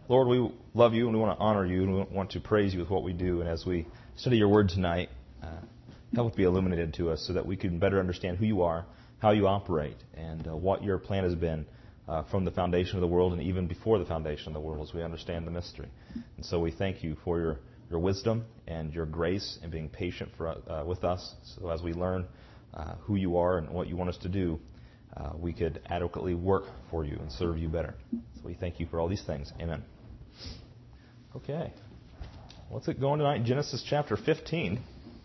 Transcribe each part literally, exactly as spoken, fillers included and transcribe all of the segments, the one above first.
Lord, we love you and we want to honor you and we want to praise you with what we do. And as we study your word tonight, uh, help it be illuminated to us so that we can better understand who you are, how you operate, and uh, what your plan has been uh, from the foundation of the world and even before the foundation of the world as we understand the mystery. And so we thank you for your, your wisdom and your grace and being patient for, uh, with us. So as we learn uh, who you are and what you want us to do, uh, we could adequately work for you and serve you better. So we thank you for all these things. Amen. Okay. What's it going tonight? Genesis chapter fifteen.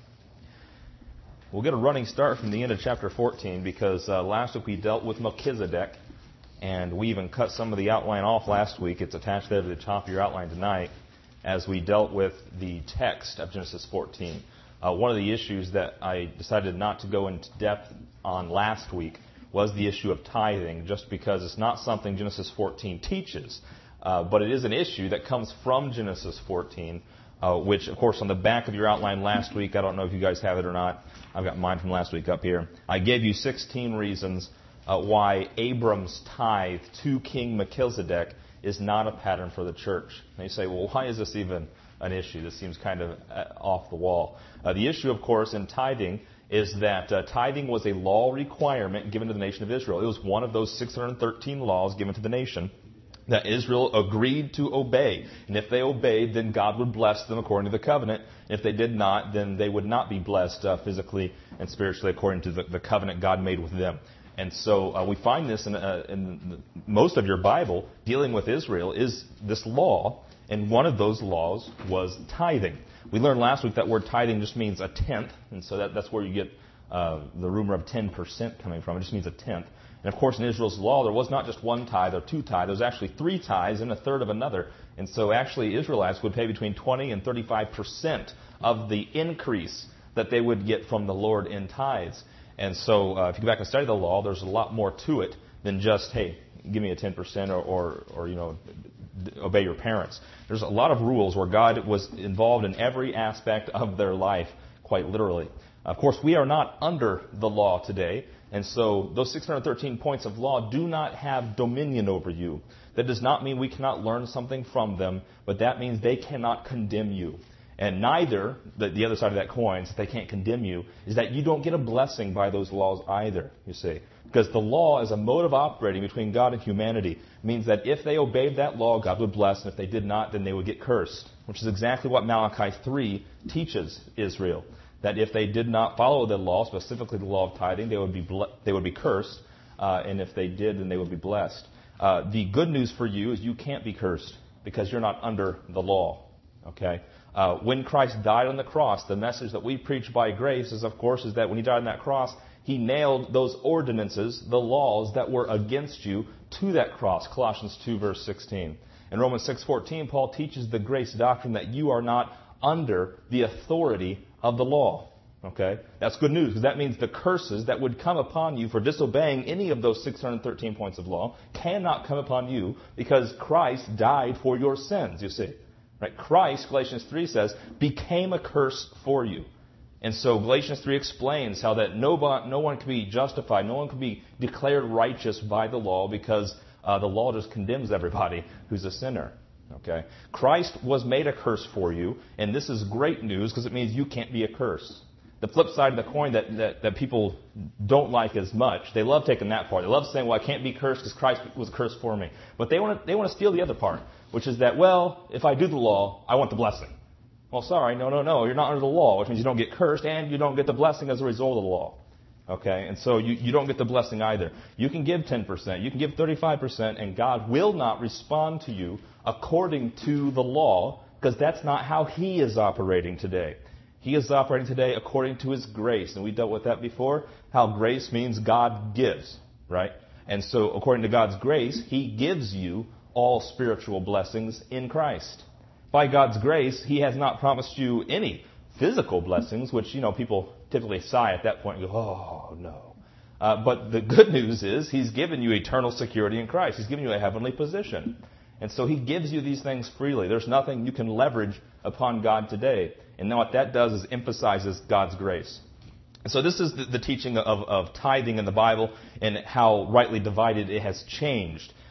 We'll get a running start from the end of chapter fourteen because uh, last week we dealt with Melchizedek, and we even cut some of the outline off last week. It's attached there to the top of your outline tonight as we dealt with the text of Genesis fourteen. Uh, one of the issues that I decided not to go into depth on last week was the issue of tithing, just because it's not something Genesis fourteen teaches. Uh, but it is an issue that comes from Genesis fourteen, uh, which, of course, on the back of your outline last week, I don't know if you guys have it or not. I've got mine from last week up here. I gave you sixteen reasons uh, why Abram's tithe to King Melchizedek is not a pattern for the church. And you say, well, why is this even an issue? This seems kind of uh, off the wall. Uh, the issue, of course, in tithing is that uh, tithing was a law requirement given to the nation of Israel. It was one of those six hundred thirteen laws given to the nation that Israel agreed to obey. And if they obeyed, then God would bless them according to the covenant. If they did not, then they would not be blessed uh, physically and spiritually according to the, the covenant God made with them. And so uh, we find this in, uh, in most of your Bible dealing with Israel is this law, and one of those laws was tithing. We learned last week that word tithing just means a tenth, and so that, that's where you get uh, the rumor of ten percent coming from. It just means a tenth. And of course, in Israel's law, there was not just one tithe or two tithes. There was actually three tithes and a third of another. And so actually, Israelites would pay between twenty and thirty-five percent of the increase that they would get from the Lord in tithes. And so uh, if you go back and study the law, there's a lot more to it than just, hey, give me a ten percent or, or, or you know, obey your parents. There's a lot of rules where God was involved in every aspect of their life, quite literally. Of course, we are not under the law today. And so those six hundred thirteen points of law do not have dominion over you. That does not mean we cannot learn something from them, but that means they cannot condemn you. And neither, the, the other side of that coin, if they can't condemn you, is that you don't get a blessing by those laws either, you see. Because the law is a mode of operating between God and humanity. It means that if they obeyed that law, God would bless, and if they did not, then they would get cursed, which is exactly what Malachi three teaches Israel. That if they did not follow the law, specifically the law of tithing, they would be ble- they would be cursed, uh, and if they did, then they would be blessed. Uh, the good news for you is you can't be cursed because you're not under the law. Okay. Uh, when Christ died on the cross, the message that we preach by grace is, of course, is that when He died on that cross, He nailed those ordinances, the laws that were against you, to that cross. Colossians two, verse sixteen. In Romans six fourteen, Paul teaches the grace doctrine that you are not under the authority of the law. Okay? That's good news, because that means the curses that would come upon you for disobeying any of those six hundred thirteen points of law cannot come upon you because Christ died for your sins, you see. Right? Christ, Galatians three says, became a curse for you. And so Galatians three explains how that no, no one can be justified, no one can be declared righteous by the law because uh, the law just condemns everybody who's a sinner. Okay, Christ was made a curse for you, and this is great news because it means you can't be a curse. The flip side of the coin that, that, that people don't like as much, they love taking that part. They love saying, well, I can't be cursed because Christ was cursed for me. But they want to they want to steal the other part, which is that, well, if I do the law, I want the blessing. Well, sorry, no, no, no, you're not under the law, which means you don't get cursed and you don't get the blessing as a result of the law. Okay, and so you, you don't get the blessing either. You can give ten percent, you can give thirty-five percent, and God will not respond to you according to the law, because that's not how He is operating today. He is operating today according to His grace, and we dealt with that before, how grace means God gives, right? And so according to God's grace, He gives you all spiritual blessings in Christ. By God's grace, He has not promised you any physical blessings, which, you know, people typically sigh at that point and go, oh, no. Uh, but the good news is He's given you eternal security in Christ. He's given you a heavenly position. And so He gives you these things freely. There's nothing you can leverage upon God today. And now what that does is emphasizes God's grace. And so this is the, the teaching of, of tithing in the Bible and how rightly divided it has changed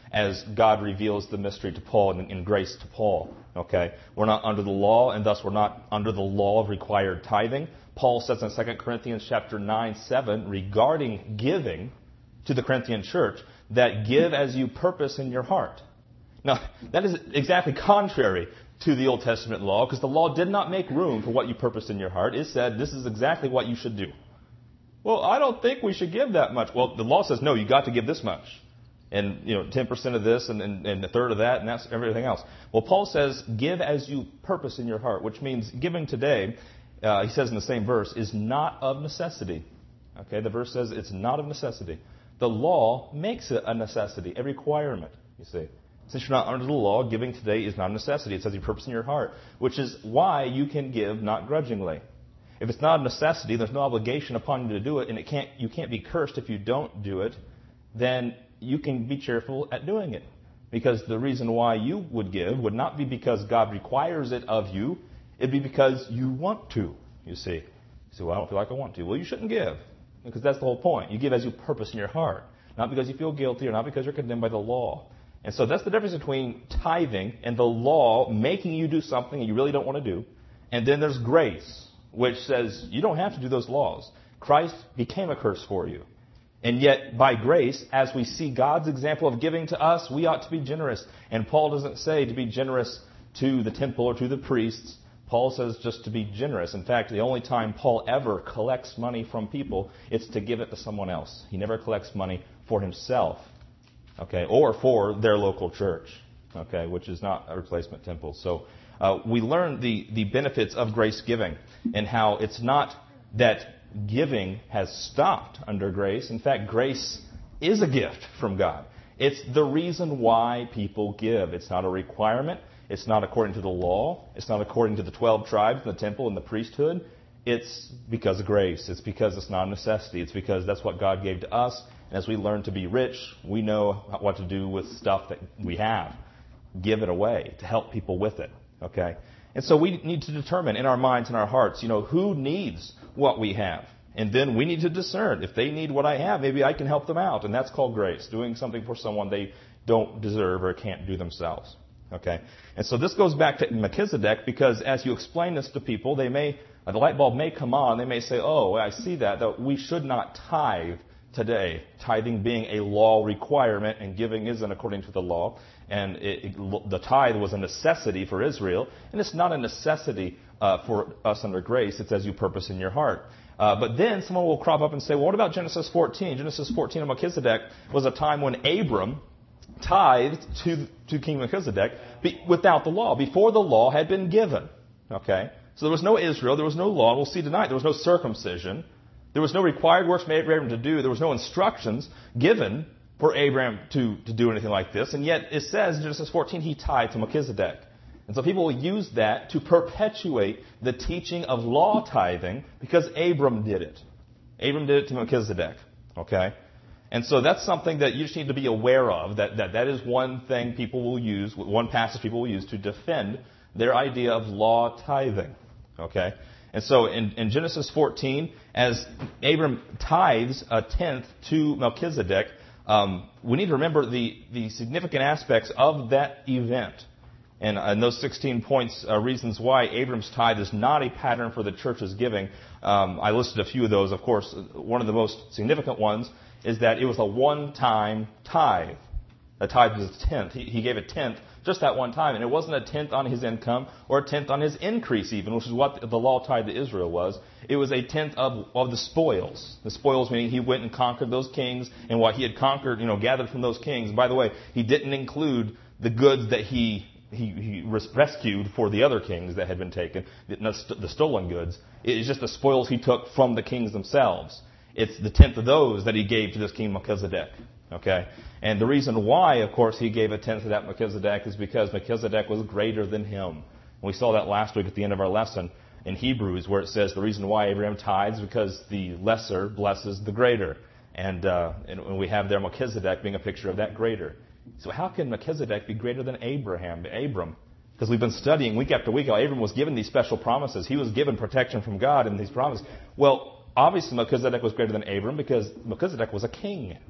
as God reveals the mystery to Paul and in grace to Paul. Okay, we're not under the law, and thus we're not under the law of required tithing. Paul says in Second Corinthians chapter nine, seven, regarding giving to the Corinthian church, that give as you purpose in your heart. Now, that is exactly contrary to the Old Testament law, because the law did not make room for what you purposed in your heart. It said, this is exactly what you should do. Well, I don't think we should give that much. Well, the law says, no, you got to give this much. And, you know, ten percent of this and, and, and a third of that, and that's everything else. Well, Paul says, give as you purpose in your heart, which means giving today, uh, he says in the same verse, is not of necessity. Okay, the verse says it's not of necessity. The law makes it a necessity, a requirement, you see. Since you're not under the law, giving today is not a necessity. It says you purpose in your heart, which is why you can give not grudgingly. If it's not a necessity, there's no obligation upon you to do it, and it can't, you can't be cursed if you don't do it, then you can be cheerful at doing it. Because the reason why you would give would not be because God requires it of you. It'd be because you want to, you see. You say, well, I don't feel like I want to. Well, you shouldn't give. Because that's the whole point. You give as you purpose in your heart. Not because you feel guilty or not because you're condemned by the law. And so that's the difference between tithing and the law making you do something you really don't want to do. And then there's grace, which says you don't have to do those laws. Christ became a curse for you. And yet, by grace, as we see God's example of giving to us, we ought to be generous. And Paul doesn't say to be generous to the temple or to the priests. Paul says just to be generous. In fact, the only time Paul ever collects money from people, it's to give it to someone else. He never collects money for himself, okay, or for their local church, okay, which is not a replacement temple. So uh, we learn the, the benefits of grace giving and how it's not that giving has stopped under grace. In fact, grace is a gift from God. It's the reason why people give. It's not a requirement. It's not according to the law. It's not according to the twelve tribes and the temple and the priesthood. It's because of grace. It's because it's not a necessity. It's because that's what God gave to us. And as we learn to be rich, we know what to do with stuff that we have. Give it away to help people with it. Okay? And so we need to determine in our minds and our hearts, you know, who needs what we have. And then we need to discern. If they need what I have, maybe I can help them out. And that's called grace. Doing something for someone they don't deserve or can't do themselves. Okay? And so this goes back to Melchizedek, because as you explain this to people, they may, the light bulb may come on. They may say, oh, I see that, that we should not tithe today. Tithing being a law requirement and giving isn't according to the law. And it, it, the tithe was a necessity for Israel. And it's not a necessity uh, for us under grace. It's as you purpose in your heart. Uh, but then someone will crop up and say, well, what about Genesis fourteen? Genesis fourteen of Melchizedek was a time when Abram tithed to, to King Melchizedek be, without the law, before the law had been given. Okay? So there was no Israel, there was no law. We'll see tonight, there was no circumcision. There was no required works made for Abraham to do. There was no instructions given for Abraham to, to do anything like this. And yet it says in Genesis fourteen, he tithed to Melchizedek. And so people will use that to perpetuate the teaching of law tithing because Abram did it. Abram did it to Melchizedek. Okay? And so that's something that you just need to be aware of, that, that that is one thing people will use, one passage people will use to defend their idea of law tithing. Okay? And so in, in Genesis fourteen, as Abram tithes a tenth to Melchizedek, um, we need to remember the, the significant aspects of that event. And, and those sixteen points, uh, reasons why Abram's tithe is not a pattern for the church's giving. Um, I listed a few of those. Of course, one of the most significant ones is that it was a one-time tithe. The tithe was a tenth. He, he gave a tenth just that one time. And it wasn't a tenth on his income or a tenth on his increase even, which is what the law tithe to Israel was. It was a tenth of, of the spoils. The spoils meaning he went and conquered those kings and what he had conquered, you know, gathered from those kings. And by the way, he didn't include the goods that he He, he rescued for the other kings that had been taken, the stolen goods. It's just the spoils he took from the kings themselves. It's the tenth of those that he gave to this king Melchizedek. Okay? And the reason why, of course, he gave a tenth of that Melchizedek is because Melchizedek was greater than him. And we saw that last week at the end of our lesson in Hebrews, where it says the reason why Abraham tithes is because the lesser blesses the greater. And, uh, and we have there Melchizedek being a picture of that greater. So how can Melchizedek be greater than Abraham, Abram? Because we've been studying week after week how Abram was given these special promises. He was given protection from God in these promises. Well, obviously Melchizedek was greater than Abram because Melchizedek was a king.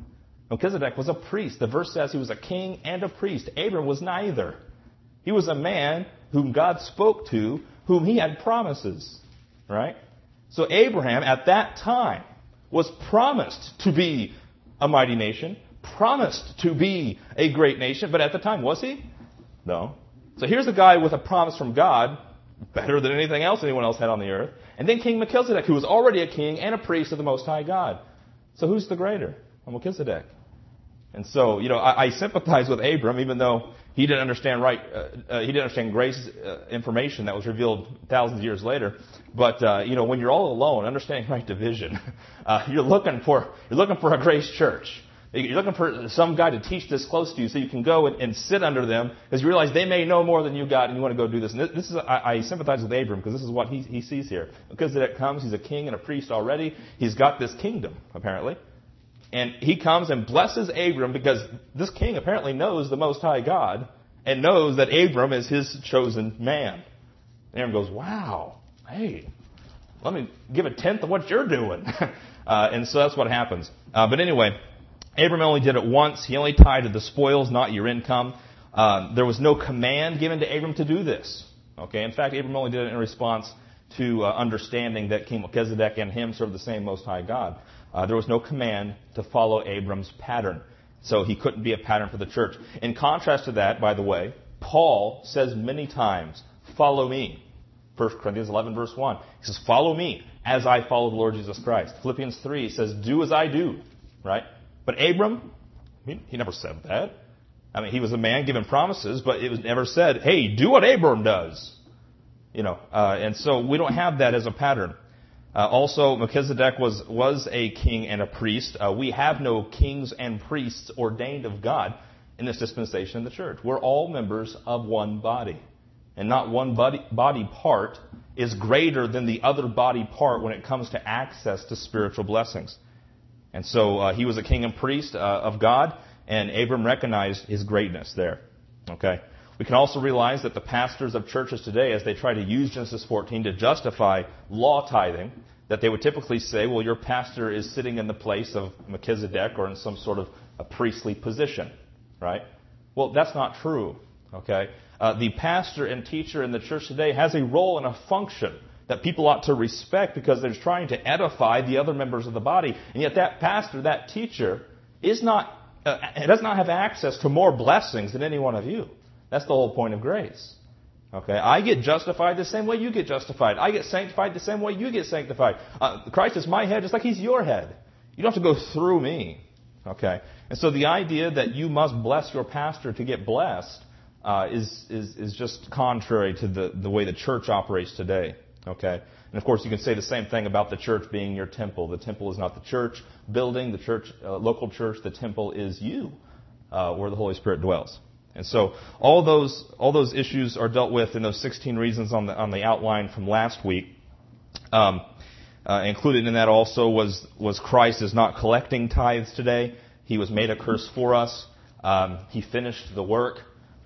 Melchizedek was a priest. The verse says he was a king and a priest. Abram was neither. He was a man whom God spoke to, whom he had promises. Right? So Abraham, at that time, was promised to be a mighty nation, promised to be a great nation, but at the time, was he? No. So here's a guy with a promise from God, better than anything else anyone else had on the earth, and then King Melchizedek, who was already a king and a priest of the Most High God. So who's the greater? Well, Melchizedek. And so, you know, I, I sympathize with Abram, even though he didn't understand right, uh, uh, he didn't understand grace uh, information that was revealed thousands of years later. But uh, you know, when you're all alone, understanding right division, uh, you're looking for you're looking for a grace church. You're looking for some guy to teach this close to you, so you can go and, and sit under them, because you realize they may know more than you got, and you want to go do this. And this, this is I, I sympathize with Abram, because this is what he he sees here. Melchizedek comes, he's a king and a priest already. He's got this kingdom apparently. And he comes and blesses Abram because this king apparently knows the Most High God and knows that Abram is his chosen man. And Abram goes, wow, hey, let me give a tenth of what you're doing. uh, and so that's what happens. Uh, but anyway, Abram only did it once. He only tithed the spoils, not your income. Uh, there was no command given to Abram to do this. Okay. In fact, Abram only did it in response to uh, understanding that King Melchizedek and him served the same Most High God. Uh, there was no command to follow Abram's pattern. So he couldn't be a pattern for the church. In contrast to that, by the way, Paul says many times, follow me. First Corinthians eleven, verse one. He says, follow me as I follow the Lord Jesus Christ. Philippians three says, do as I do. Right? But Abram, he, he never said that. I mean, he was a man given promises, but it was never said, hey, do what Abram does. You know, uh, and so we don't have that as a pattern. Uh, also, Melchizedek was, was a king and a priest. Uh, we have no kings and priests ordained of God in this dispensation of the church. We're all members of one body. And not one body, body part is greater than the other body part when it comes to access to spiritual blessings. And so uh, he was a king and priest uh, of God, and Abram recognized his greatness there. Okay. We can also realize that the pastors of churches today, as they try to use Genesis fourteen to justify law tithing, that they would typically say, well, your pastor is sitting in the place of Melchizedek or in some sort of a priestly position, right? Well, that's not true, okay? Uh, the pastor and teacher in the church today has a role and a function that people ought to respect because they're trying to edify the other members of the body. And yet that pastor, that teacher, is not, uh, does not have access to more blessings than any one of you. That's the whole point of grace. Okay, I get justified the same way you get justified. I get sanctified the same way you get sanctified. Uh, Christ is my head just like He's your head. You don't have to go through me. Okay, and so the idea that you must bless your pastor to get blessed uh, is, is is just contrary to the, the way the church operates today. Okay, and of course you can say the same thing about the church being your temple. The temple is not the church building, the church, uh, local church. The temple is you, uh, where the Holy Spirit dwells. And so all those all those issues are dealt with in those sixteen reasons on the on the outline from last week. Um, uh, included in that also was was Christ is not collecting tithes today. He was made a curse for us. Um, he finished the work.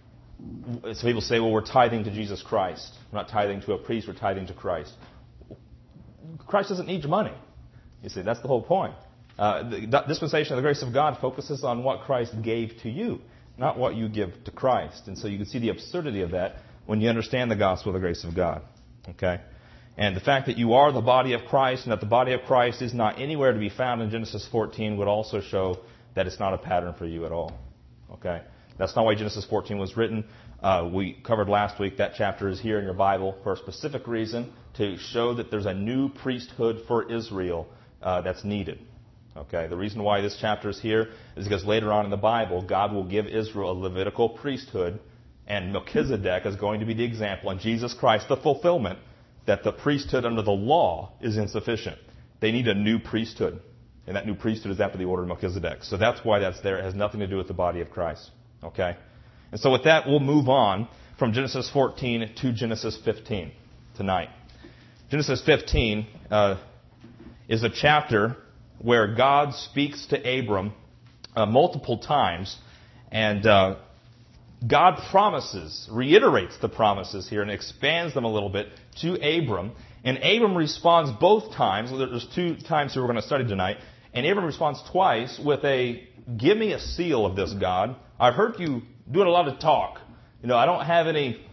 So people say, well, we're tithing to Jesus Christ. We're not tithing to a priest. We're tithing to Christ. Christ doesn't need your money. You see, that's the whole point. Uh, the dispensation of the grace of God focuses on what Christ gave to you, not what you give to Christ. And so you can see the absurdity of that when you understand the gospel of the grace of God. Okay? And the fact that you are the body of Christ and that the body of Christ is not anywhere to be found in Genesis fourteen would also show that it's not a pattern for you at all. Okay? That's not why Genesis fourteen was written. Uh, we covered last week that chapter is here in your Bible for a specific reason, to show that there's a new priesthood for Israel uh, that's needed. Okay, the reason why this chapter is here is because later on in the Bible, God will give Israel a Levitical priesthood, and Melchizedek is going to be the example, and Jesus Christ the fulfillment, that the priesthood under the law is insufficient. They need a new priesthood, and that new priesthood is after the order of Melchizedek. So that's why that's there. It has nothing to do with the body of Christ. Okay, and so with that, we'll move on from Genesis fourteen to Genesis fifteen tonight. Genesis fifteen uh, is a chapter where God speaks to Abram uh, multiple times, and uh, God promises, reiterates the promises here and expands them a little bit to Abram. And Abram responds both times. There's two times here we're going to study tonight. And Abram responds twice with a, give me a seal of this, God. I've heard you doing a lot of talk. You know, I don't have any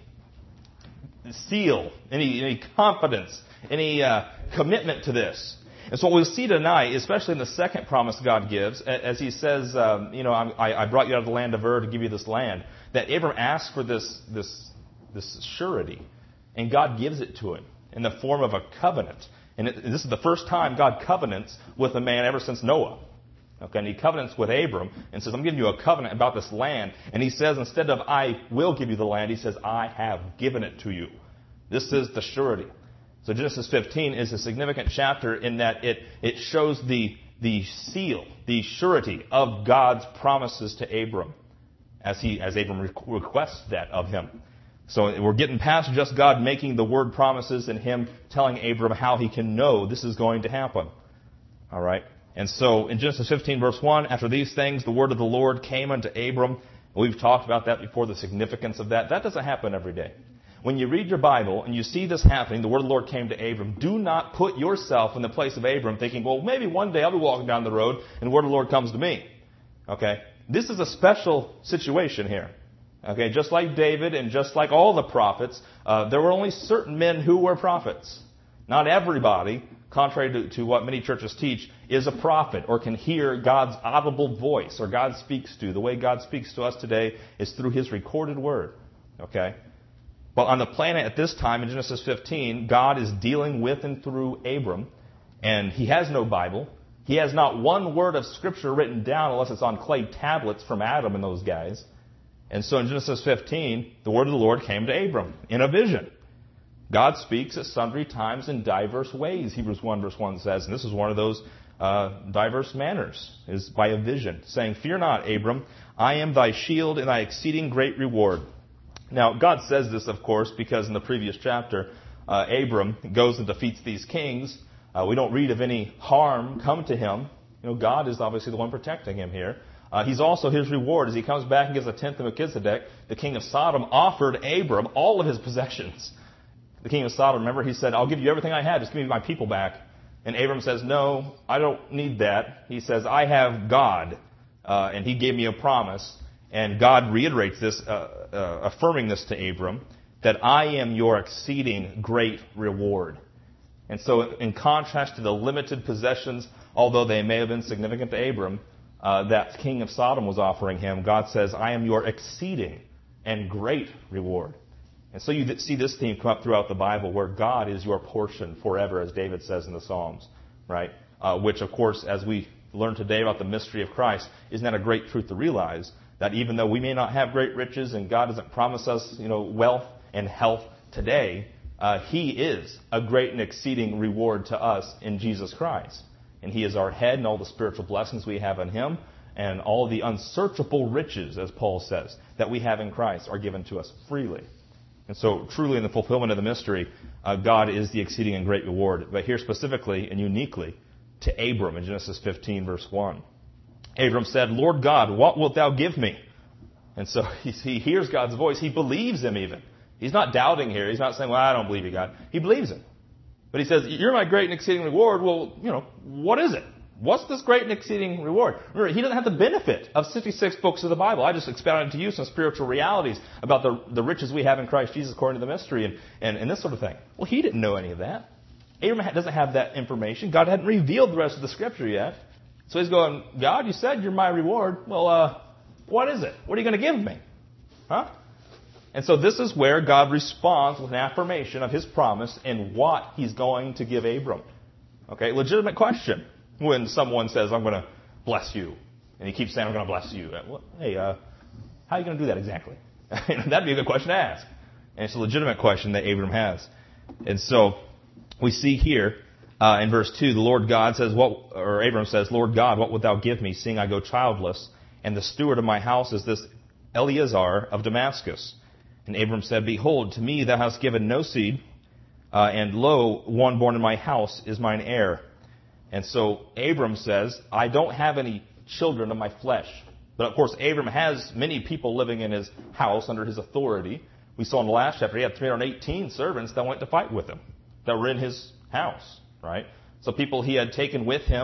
seal, any, any confidence, any uh, commitment to this. And so what we'll see tonight, especially in the second promise God gives, as he says, um, you know, I, I brought you out of the land of Ur to give you this land, that Abram asks for this, this, this surety, and God gives it to him in the form of a covenant. And it, this is the first time God covenants with a man ever since Noah. Okay, and he covenants with Abram and says, I'm giving you a covenant about this land. And he says, instead of I will give you the land, he says, I have given it to you. This is the surety. So Genesis fifteen is a significant chapter in that it, it shows the, the seal, the surety of God's promises to Abram as he as Abram requests that of him. So we're getting past just God making the word promises and him telling Abram how he can know this is going to happen. All right. And so in Genesis fifteen, verse one, after these things, the word of the Lord came unto Abram. We've talked about that before, the significance of that. That doesn't happen every day. When you read your Bible and you see this happening, the word of the Lord came to Abram, do not put yourself in the place of Abram thinking, well, maybe one day I'll be walking down the road and the word of the Lord comes to me. Okay? This is a special situation here. Okay? Just like David and just like all the prophets, uh, there were only certain men who were prophets. Not everybody, contrary to, to what many churches teach, is a prophet or can hear God's audible voice or God speaks to. The way God speaks to us today is through His recorded word. Okay? But on the planet at this time, in Genesis fifteen, God is dealing with and through Abram, and he has no Bible. He has not one word of Scripture written down unless it's on clay tablets from Adam and those guys. And so in Genesis fifteen, the word of the Lord came to Abram in a vision. God speaks at sundry times in diverse ways, Hebrews one verse one says, and this is one of those uh, diverse manners, is by a vision, saying, Fear not, Abram, I am thy shield and thy exceeding great reward. Now, God says this, of course, because in the previous chapter, uh, Abram goes and defeats these kings. Uh, we don't read of any harm come to him. You know, God is obviously the one protecting him here. Uh, he's also his reward. As he comes back and gives a tenth to Melchizedek, the king of Sodom offered Abram all of his possessions. The king of Sodom, remember, he said, I'll give you everything I have, just give me my people back. And Abram says, no, I don't need that. He says, I have God, uh, and he gave me a promise. And God reiterates this, uh, uh, affirming this to Abram, that I am your exceeding great reward. And so in contrast to the limited possessions, although they may have been significant to Abram, uh, that king of Sodom was offering him, God says, I am your exceeding and great reward. And so you th- see this theme come up throughout the Bible, where God is your portion forever, as David says in the Psalms, right? Uh, which, of course, as we learn today about the mystery of Christ, isn't that a great truth to realize? That even though we may not have great riches and God doesn't promise us, you know, wealth and health today, uh, He is a great and exceeding reward to us in Jesus Christ. And He is our head, and all the spiritual blessings we have in Him and all the unsearchable riches, as Paul says, that we have in Christ are given to us freely. And so truly in the fulfillment of the mystery, uh, God is the exceeding and great reward. But here specifically and uniquely to Abram in Genesis fifteen verse one. Abram said, Lord God, what wilt thou give me? And so he, he hears God's voice. He believes Him even. He's not doubting here. He's not saying, well, I don't believe you, God. He believes Him. But he says, you're my great and exceeding reward. Well, you know, what is it? What's this great and exceeding reward? Remember, he doesn't have the benefit of sixty-six books of the Bible. I just expounded to you some spiritual realities about the, the riches we have in Christ Jesus according to the mystery and, and, and this sort of thing. Well, he didn't know any of that. Abraham doesn't have that information. God hadn't revealed the rest of the Scripture yet. So he's going, God, you said you're my reward. Well, uh, what is it? What are you going to give me? Huh? And so this is where God responds with an affirmation of His promise and what He's going to give Abram. Okay, legitimate question. When someone says, I'm going to bless you, and he keeps saying, I'm going to bless you. Well, hey, uh, how are you going to do that exactly? That'd be a good question to ask. And it's a legitimate question that Abram has. And so we see here, Uh, in verse two, the Lord God says, "What?" Or Abram says, Lord God, what wilt thou give me, seeing I go childless? And the steward of my house is this Eleazar of Damascus. And Abram said, Behold, to me thou hast given no seed, uh, and lo, one born in my house is mine heir. And so Abram says, I don't have any children of my flesh. But of course, Abram has many people living in his house under his authority. We saw in the last chapter, he had three hundred eighteen servants that went to fight with him, that were in his house. Right? So people he had taken with him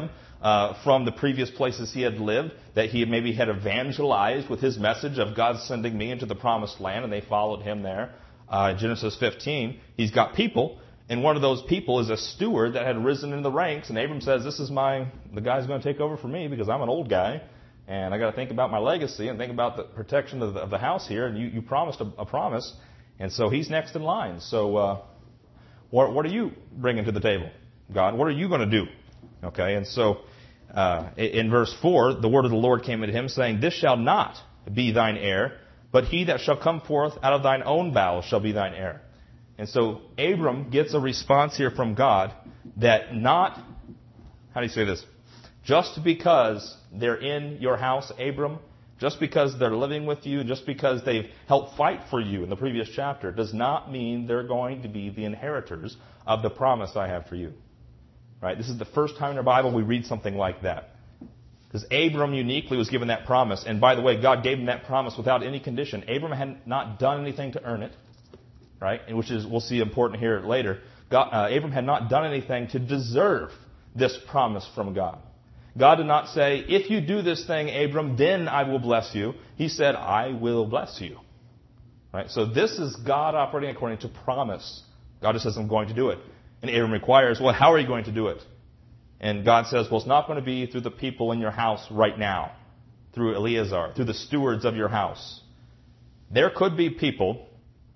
uh, from the previous places he had lived, that he maybe had evangelized with his message of God sending me into the promised land, and they followed him there. Uh, Genesis fifteen, he's got people, and one of those people is a steward that had risen in the ranks, and Abram says, this is my, the guy's going to take over for me because I'm an old guy, and I got to think about my legacy and think about the protection of the, of the house here, and you, you promised a, a promise, and so he's next in line. So uh, what, what are you bringing to the table, God? What are you going to do? Okay, and so uh, in verse four, the word of the Lord came unto him, saying, this shall not be thine heir, but he that shall come forth out of thine own bowels shall be thine heir. And so Abram gets a response here from God that not, how do you say this? Just because they're in your house, Abram, just because they're living with you, just because they've helped fight for you in the previous chapter, does not mean they're going to be the inheritors of the promise I have for you. Right? This is the first time in the Bible we read something like that. Because Abram uniquely was given that promise. And by the way, God gave him that promise without any condition. Abram had not done anything to earn it. Right? And which is, we'll see important here later. God, uh, Abram had not done anything to deserve this promise from God. God did not say, if you do this thing, Abram, then I will bless you. He said, I will bless you. Right? So this is God operating according to promise. God just says, I'm going to do it. And Abram requires, well, how are you going to do it? And God says, well, it's not going to be through the people in your house right now. Through Eleazar, through the stewards of your house. There could be people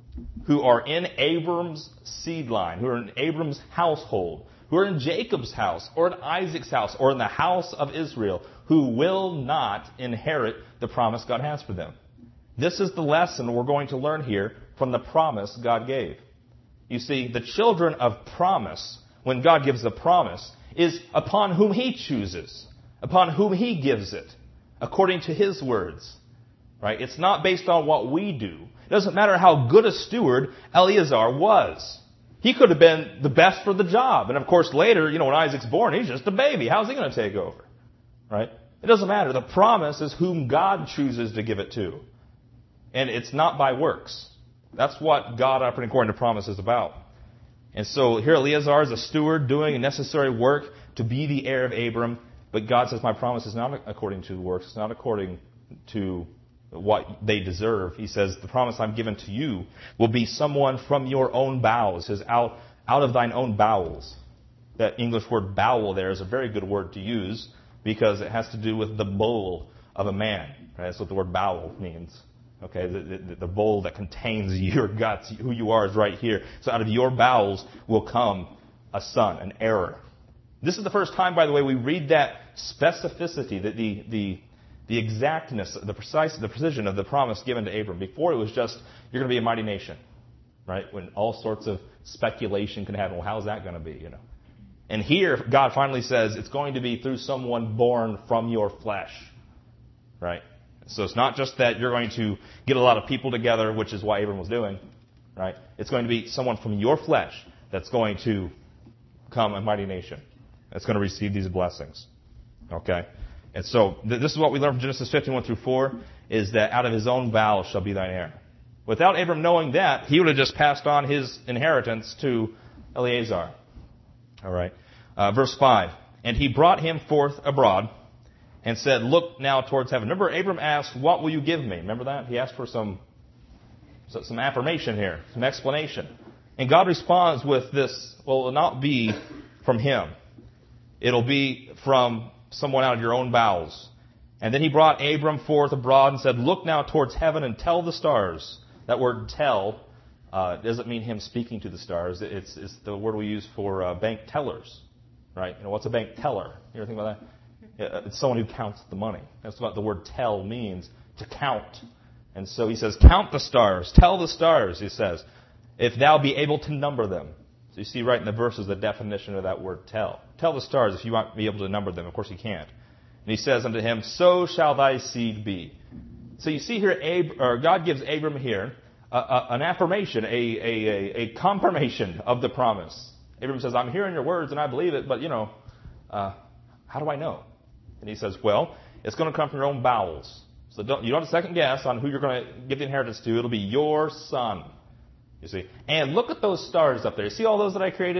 who are in Abram's seed line, who are in Abram's household, who are in Jacob's house, or in Isaac's house, or in the house of Israel, who will not inherit the promise God has for them. This is the lesson we're going to learn here from the promise God gave. You see, the children of promise, when God gives a promise, is upon whom He chooses, upon whom He gives it, according to His words. Right? It's not based on what we do. It doesn't matter how good a steward Eleazar was. He could have been the best for the job. And of course later, you know, when Isaac's born, he's just a baby. How's he going to take over? Right? It doesn't matter. The promise is whom God chooses to give it to. And it's not by works. That's what God operating according to promise is about. And so here Eleazar is a steward doing a necessary work to be the heir of Abram. But God says, my promise is not according to works. It's not according to what they deserve. He says, the promise I'm given to you will be someone from your own bowels. It says, out, out of thine own bowels. That English word bowel there is a very good word to use because it has to do with the bowl of a man. Right? That's what the word bowel means. Okay, the, the, the bowl that contains your guts, who you are is right here. So out of your bowels will come a son, an heir. This is the first time, by the way, we read that specificity, that the, the The exactness, the precise, the precision of the promise given to Abram. Before it was just, you're going to be a mighty nation, right? When all sorts of speculation can happen. Well, how's that going to be, you know? And here, God finally says, it's going to be through someone born from your flesh, right? So it's not just that you're going to get a lot of people together, which is what Abram was doing, right? It's going to be someone from your flesh that's going to become a mighty nation. That's going to receive these blessings, okay? And so th- this is what we learn from Genesis fifteen, one through four, is that out of his own bowels shall be thine heir. Without Abram knowing that, he would have just passed on his inheritance to Eleazar. All right. Uh, verse five. And he brought him forth abroad and said, look now towards heaven. Remember, Abram asked, what will you give me? Remember that? He asked for some, some affirmation here, some explanation. And God responds with this, well, it will not be from him. It'll be from someone out of your own bowels. And then he brought Abram forth abroad and said, look now towards heaven and tell the stars. That word tell uh, doesn't mean him speaking to the stars. It's, it's the word we use for uh, bank tellers. Right? You know, what's a bank teller? You ever think about that? It's someone who counts the money. That's what the word tell means, to count. And so he says, count the stars. Tell the stars, he says, if thou be able to number them. So you see right in the verses the definition of that word tell. Tell the stars if you want to be able to number them. Of course you can't. And he says unto him, so shall thy seed be. So you see here, Ab- or God gives Abram here a, a, an affirmation, a, a, a, a confirmation of the promise. Abram says, I'm hearing your words and I believe it, but you know, uh, how do I know? And he says, well, it's going to come from your own bowels. So don't, you don't have to second guess on who you're going to give the inheritance to. It'll be your son. You see. And look at those stars up there. You see all those that I created?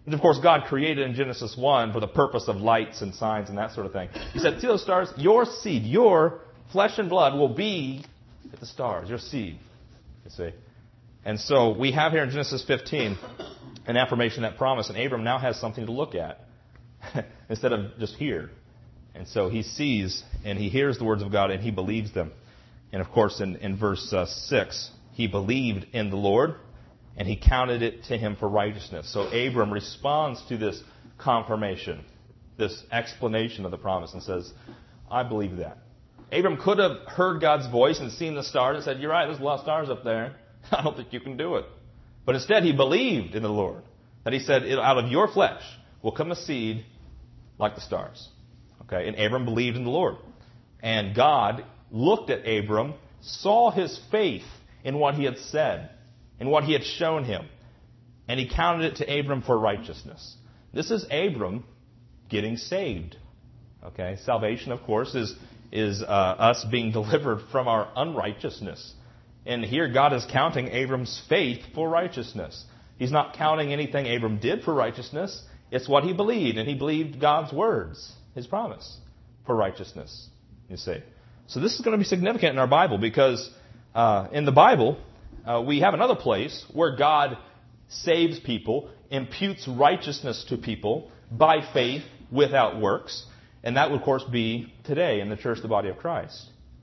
Which, of course, God created in Genesis one for the purpose of lights and signs and that sort of thing. He said, see those stars? Your seed, your flesh and blood will be at the stars, your seed. You see? And so we have here in Genesis fifteen an affirmation of that promise. And Abram now has something to look at instead of just hear. And so he sees and he hears the words of God and he believes them. And, of course, in, in verse uh, six, he believed in the Lord, and he counted it to him for righteousness. So Abram responds to this confirmation, this explanation of the promise, and says, I believe that. Abram could have heard God's voice and seen the stars and said, you're right, there's a lot of stars up there. I don't think you can do it. But instead he believed in the Lord. That he said, out of your flesh will come a seed like the stars. Okay, and Abram believed in the Lord. And God looked at Abram, saw his faith in what he had said, in what he had shown him, and he counted it to Abram for righteousness. This is Abram getting saved. Okay, salvation, of course, is is uh, us being delivered from our unrighteousness. And here God is counting Abram's faith for righteousness. He's not counting anything Abram did for righteousness. It's what he believed, and he believed God's words, his promise, for righteousness, you see. So this is going to be significant in our Bible because uh, in the Bible, uh, we have another place where God saves people, imputes righteousness to people by faith without works. And that would, of course, be today in the church, the body of Christ.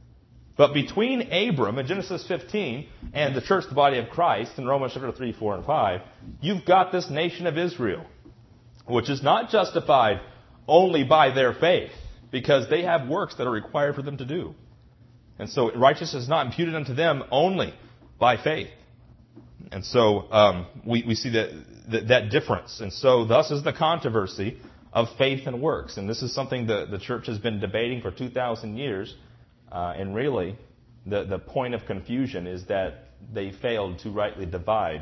But between Abram in Genesis fifteen and the church, the body of Christ, in Romans chapter three, four, and five, you've got this nation of Israel, which is not justified only by their faith, because they have works that are required for them to do. And so righteousness is not imputed unto them only by faith. And so um, we, we see that, that that difference. And so thus is the controversy of faith and works. And this is something that the church has been debating for two thousand years. Uh, and really, the, the point of confusion is that they failed to rightly divide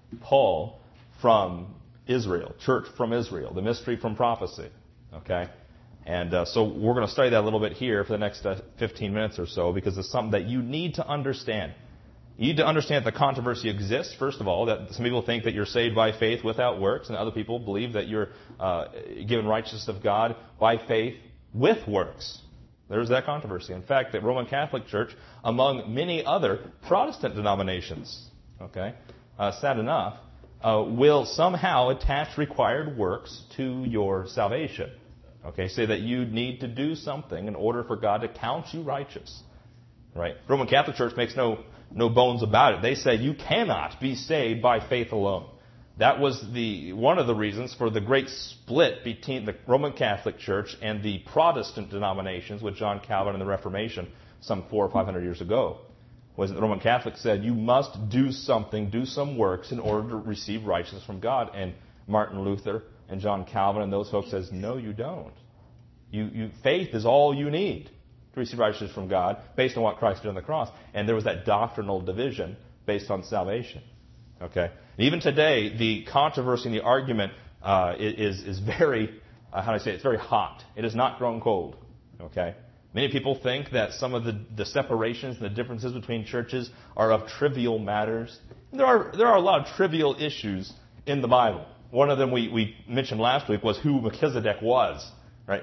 Paul from Israel, church from Israel, the mystery from prophecy. Okay? And uh, so we're going to study that a little bit here for the next uh, fifteen minutes or so, because it's something that you need to understand. You need to understand that the controversy exists, first of all, that some people think that you're saved by faith without works, and other people believe that you're uh, given righteousness of God by faith with works. There's that controversy. In fact, the Roman Catholic Church, among many other Protestant denominations, okay, uh, sad enough, uh, will somehow attach required works to your salvation. Okay, say that you need to do something in order for God to count you righteous. Right? The Roman Catholic Church makes no no bones about it. They say you cannot be saved by faith alone. That was the one of the reasons for the great split between the Roman Catholic Church and the Protestant denominations with John Calvin and the Reformation some four or five hundred years ago. Was that the Roman Catholics said you must do something, do some works in order to receive righteousness from God. And Martin Luther and John Calvin and those folks says, no, you don't. You, you faith is all you need to receive righteousness from God based on what Christ did on the cross. And there was that doctrinal division based on salvation. Okay? And even today, the controversy and the argument uh, is, is very, uh, how do I say it? It's very hot. It has not grown cold. Okay? Many people think that some of the, the separations and the differences between churches are of trivial matters. There are, there are a lot of trivial issues in the Bible. One of them we, we mentioned last week was who Melchizedek was. Right?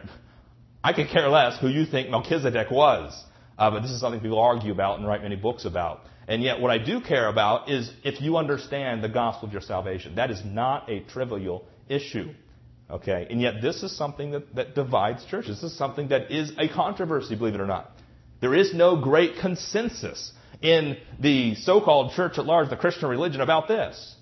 I could care less who you think Melchizedek was. Uh, but this is something people argue about and write many books about. And yet what I do care about is if you understand the gospel of your salvation. That is not a trivial issue. Okay? And yet this is something that, that divides churches. This is something that is a controversy, believe it or not. There is no great consensus in the so-called church at large, the Christian religion, about this.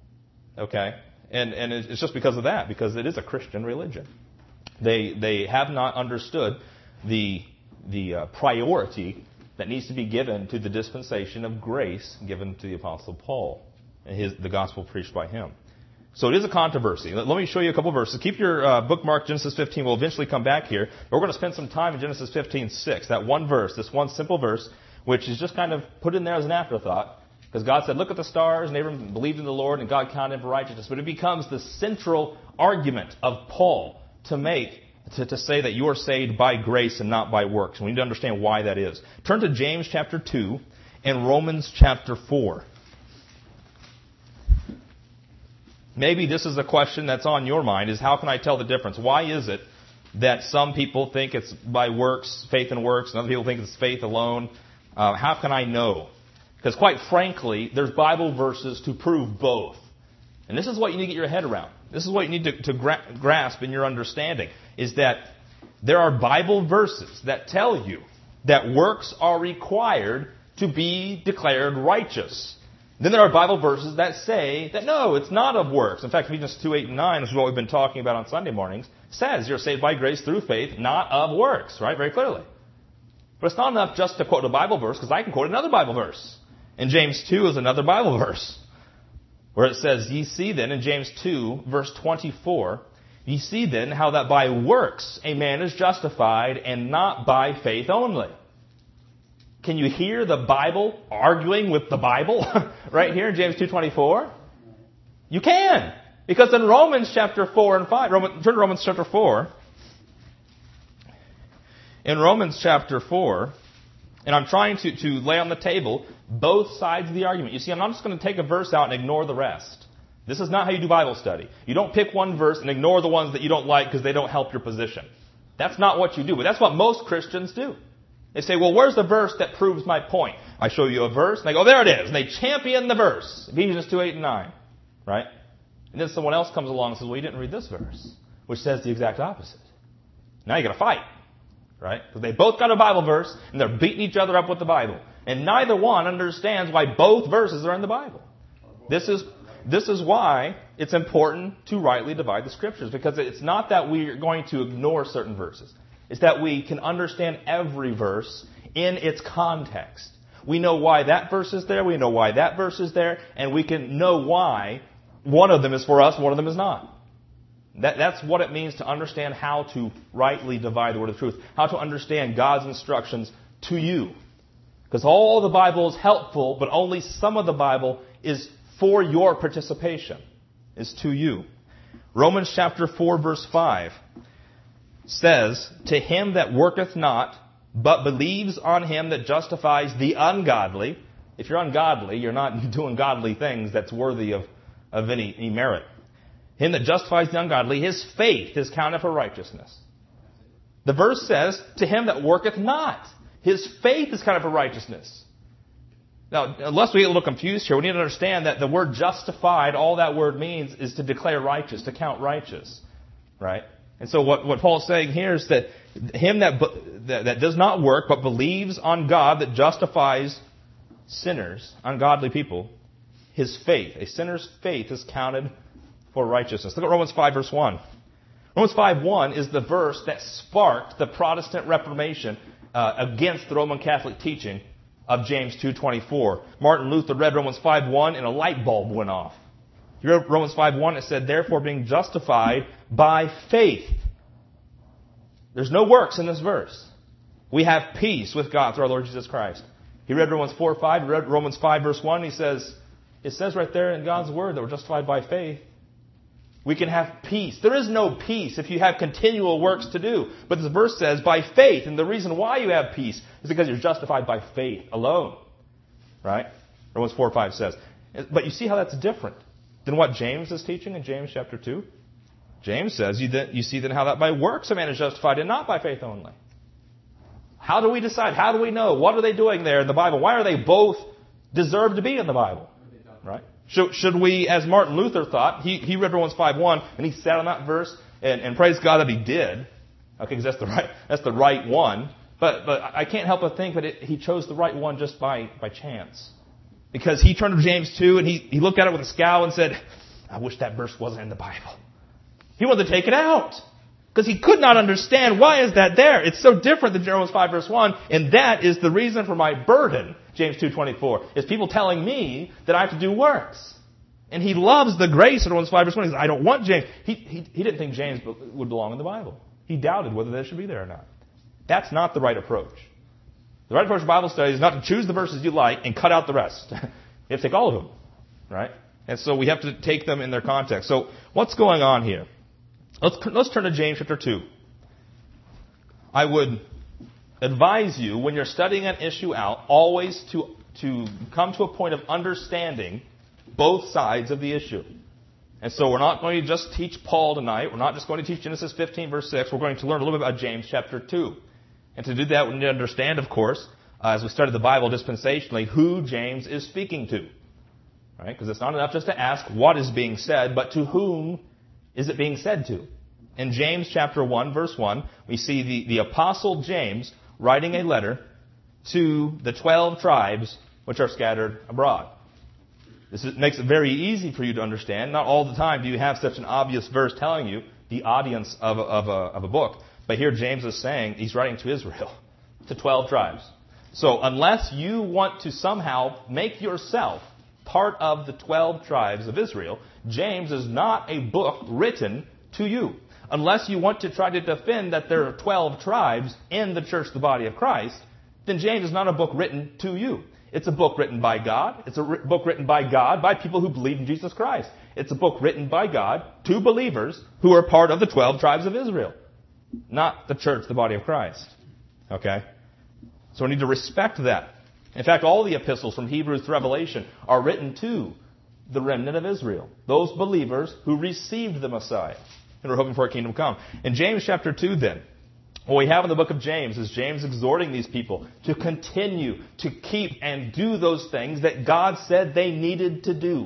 Okay? And, and it's just because of that, because it is a Christian religion. They, they have not understood the, the uh, priority that needs to be given to the dispensation of grace given to the Apostle Paul and his, the gospel preached by him. So it is a controversy. Let, let me show you a couple of verses. Keep your uh, bookmark, Genesis fifteen. We'll eventually come back here. But we're going to spend some time in Genesis fifteen six. That one verse, this one simple verse, which is just kind of put in there as an afterthought. Because God said, look at the stars, and Abram believed in the Lord, and God counted him for righteousness. But it becomes the central argument of Paul to make To, to say that you are saved by grace and not by works. We need to understand why that is. Turn to James chapter two and Romans chapter four. maybe this is a question that's on your mind, is how can I tell the difference? Why is it that some people think it's by works, faith and works, and other people think it's faith alone? Uh, how can I know? Because quite frankly, there's Bible verses to prove both. And this is what you need to get your head around. This is what you need to, to gra- grasp in your understanding, is that there are Bible verses that tell you that works are required to be declared righteous. Then there are Bible verses that say that no, it's not of works. In fact, Ephesians two, eight, and nine, which is what we've been talking about on Sunday mornings, says you're saved by grace through faith, not of works, right? Very clearly. But it's not enough just to quote a Bible verse, because I can quote another Bible verse. And James two is another Bible verse, where it says, ye see then, in James two, verse twenty-four, ye see then how that by works a man is justified, and not by faith only. Can you hear the Bible arguing with the Bible right here in James two twenty-four? You can. Because in Romans chapter four and five, Roman, turn to Romans chapter four. In Romans chapter four, and I'm trying to, to lay on the table both sides of the argument. You see, I'm not just going to take a verse out and ignore the rest. This is not how you do Bible study. You don't pick one verse and ignore the ones that you don't like because they don't help your position. That's not what you do, but that's what most Christians do. They say, well, where's the verse that proves my point? I show you a verse, and they go, there it is. And they champion the verse. Ephesians two, eight, and nine. Right? And then someone else comes along and says, well, you didn't read this verse, which says the exact opposite. Now you got to fight. Right? Because they both got a Bible verse, and they're beating each other up with the Bible. And neither one understands why both verses are in the Bible. This is, this is why it's important to rightly divide the Scriptures. Because it's not that we're going to ignore certain verses. It's that we can understand every verse in its context. We know why that verse is there, we know why that verse is there, and we can know why one of them is for us and one of them is not. That, that's what it means to understand how to rightly divide the word of truth. How to understand God's instructions to you. Because all the Bible is helpful, but only some of the Bible is for your participation. Is to you. Romans chapter four verse five says, to him that worketh not, but believes on him that justifies the ungodly. If you're ungodly, you're not doing godly things that's worthy of, of any, any merit. Him that justifies the ungodly, his faith is counted for righteousness. The verse says, to him that worketh not, his faith is counted for righteousness. Now, unless we get a little confused here, we need to understand that the word justified, all that word means is to declare righteous, to count righteous. Right? And so what, what Paul's saying here is that him that, that, that does not work, but believes on God that justifies sinners, ungodly people, his faith, a sinner's faith is counted for righteousness. Look at Romans five verse one. Romans five one is the verse that sparked the Protestant Reformation uh, against the Roman Catholic teaching of James two twenty-four. Martin Luther read Romans five one and a light bulb went off. You read Romans five one, it said, therefore being justified by faith. There's no works in this verse. We have peace with God through our Lord Jesus Christ. He read Romans four five, he read Romans five verse one, he says, it says right there in God's Word that we're justified by faith. We can have peace. There is no peace if you have continual works to do. But this verse says by faith. And the reason why you have peace is because you're justified by faith alone. Right? Romans four five says. But you see how that's different than what James is teaching in James chapter two? James says, you, then, you see then how that by works a man is justified and not by faith only. How do we decide? How do we know? What are they doing there in the Bible? Why are they both deserve to be in the Bible? Right? Should, should we, as Martin Luther thought, he, he read Romans five one and he sat on that verse and, and praise God that he did. Okay, because that's the right, that's the right one. But, but I can't help but think that it, he chose the right one just by, by chance. Because he turned to James two and he, he looked at it with a scowl and said, I wish that verse wasn't in the Bible. He wanted to take it out. Because he could not understand, why is that there? It's so different than Romans five verse one, and that is the reason for my burden, James two twenty-four, is people telling me that I have to do works. And he loves the grace of Romans five verse one. He says, I don't want James. He, he, he didn't think James would belong in the Bible. He doubted whether they should be there or not. That's not the right approach. The right approach to Bible study is not to choose the verses you like and cut out the rest. You have to take all of them. Right? And so we have to take them in their context. So what's going on here? Let's, let's turn to James chapter two. I would advise you, when you're studying an issue out, always to, to come to a point of understanding both sides of the issue. And so we're not going to just teach Paul tonight. We're not just going to teach Genesis fifteen, verse six. We're going to learn a little bit about James chapter two. And to do that, we need to understand, of course, uh, as we study the Bible dispensationally, who James is speaking to. Right? Because it's not enough just to ask what is being said, but to whom is it being said to? In James chapter one, verse one, we see the, the apostle James writing a letter to the twelve tribes which are scattered abroad. This is, makes it very easy for you to understand. Not all the time do you have such an obvious verse telling you the audience of a, of a, of a book. But here James is saying he's writing to Israel, to twelve tribes. So unless you want to somehow make yourself part of the twelve tribes of Israel, James is not a book written to you. Unless you want to try to defend that there are twelve tribes in the church, the body of Christ, then James is not a book written to you. It's a book written by God. It's a ri- book written by God by people who believe in Jesus Christ. It's a book written by God to believers who are part of the twelve tribes of Israel, not the church, the body of Christ. Okay? So we need to respect that. In fact, all the epistles from Hebrews to Revelation are written to the remnant of Israel, those believers who received the Messiah and are hoping for a kingdom come. In James chapter two, then, what we have in the book of James is James exhorting these people to continue to keep and do those things that God said they needed to do.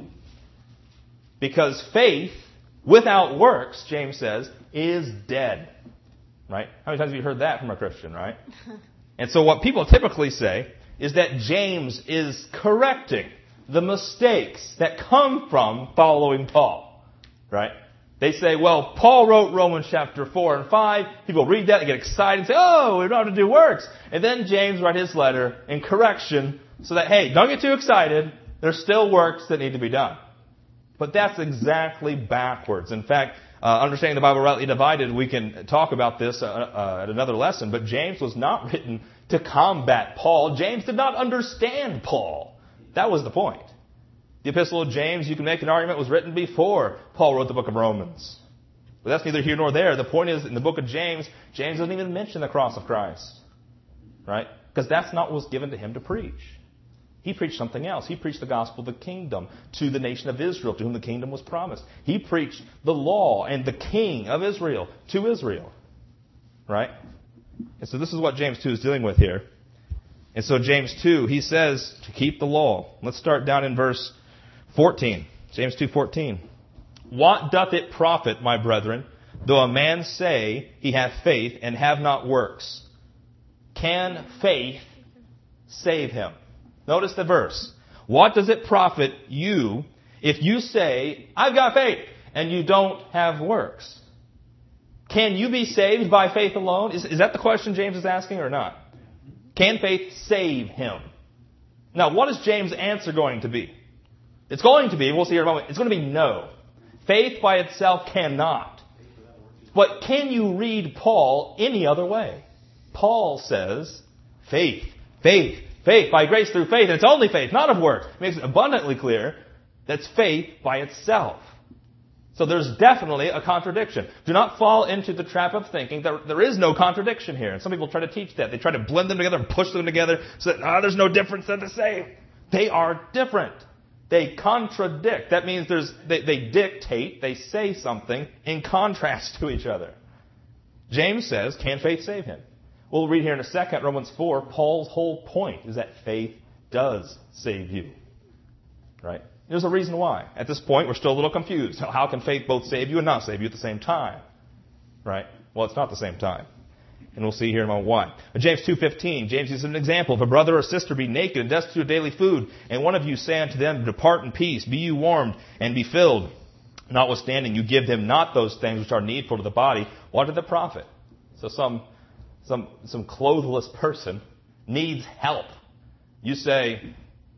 Because faith without works, James says, is dead. Right? How many times have you heard that from a Christian, right? And so what people typically say is that James is correcting the mistakes that come from following Paul. Right? They say, well, Paul wrote Romans chapter four and five. People read that, they get excited and say, oh, we don't have to do works. And then James writes his letter in correction so that, hey, don't get too excited. There's still works that need to be done. But that's exactly backwards. In fact, uh, understanding the Bible rightly divided, we can talk about this uh, uh, at another lesson. But James was not written to combat Paul. James did not understand Paul. That was the point. The Epistle of James, you can make an argument, was written before Paul wrote the book of Romans. But that's neither here nor there. The point is, in the book of James, James doesn't even mention the cross of Christ. Right? Because that's not what was given to him to preach. He preached something else. He preached the gospel of the kingdom to the nation of Israel, to whom the kingdom was promised. He preached the law and the king of Israel to Israel. Right? And so this is what James two is dealing with here. And so James two, he says to keep the law. Let's start down in verse fourteen. James two fourteen. What doth it profit, my brethren, though a man say he hath faith and have not works? Can faith save him? Notice the verse. What does it profit you if you say, I've got faith, and you don't have works? Can you be saved by faith alone? Is, is that the question James is asking or not? Can faith save him? Now, what is James' answer going to be? It's going to be, we'll see here in a moment, it's going to be no. Faith by itself cannot. But can you read Paul any other way? Paul says, faith, faith, faith, by grace through faith, and it's only faith, not of works. It makes it abundantly clear that's faith by itself. So there's definitely a contradiction. Do not fall into the trap of thinking that there is no contradiction here. And some people try to teach that. They try to blend them together and push them together so that, ah, there's no difference, they're the same. They are different. They contradict. That means there's they, they dictate, they say something in contrast to each other. James says, can faith save him? We'll read here in a second, Romans four, Paul's whole point is that faith does save you. Right? There's a reason why. At this point, we're still a little confused. How can faith both save you and not save you at the same time? Right? Well, it's not the same time. And we'll see here in a moment why. James two fifteen, James uses an example. If a brother or sister be naked and destitute of daily food, and one of you say unto them, depart in peace, be you warmed and be filled, notwithstanding you give them not those things which are needful to the body, what did the profit? So some, some, some clothless person needs help. You say,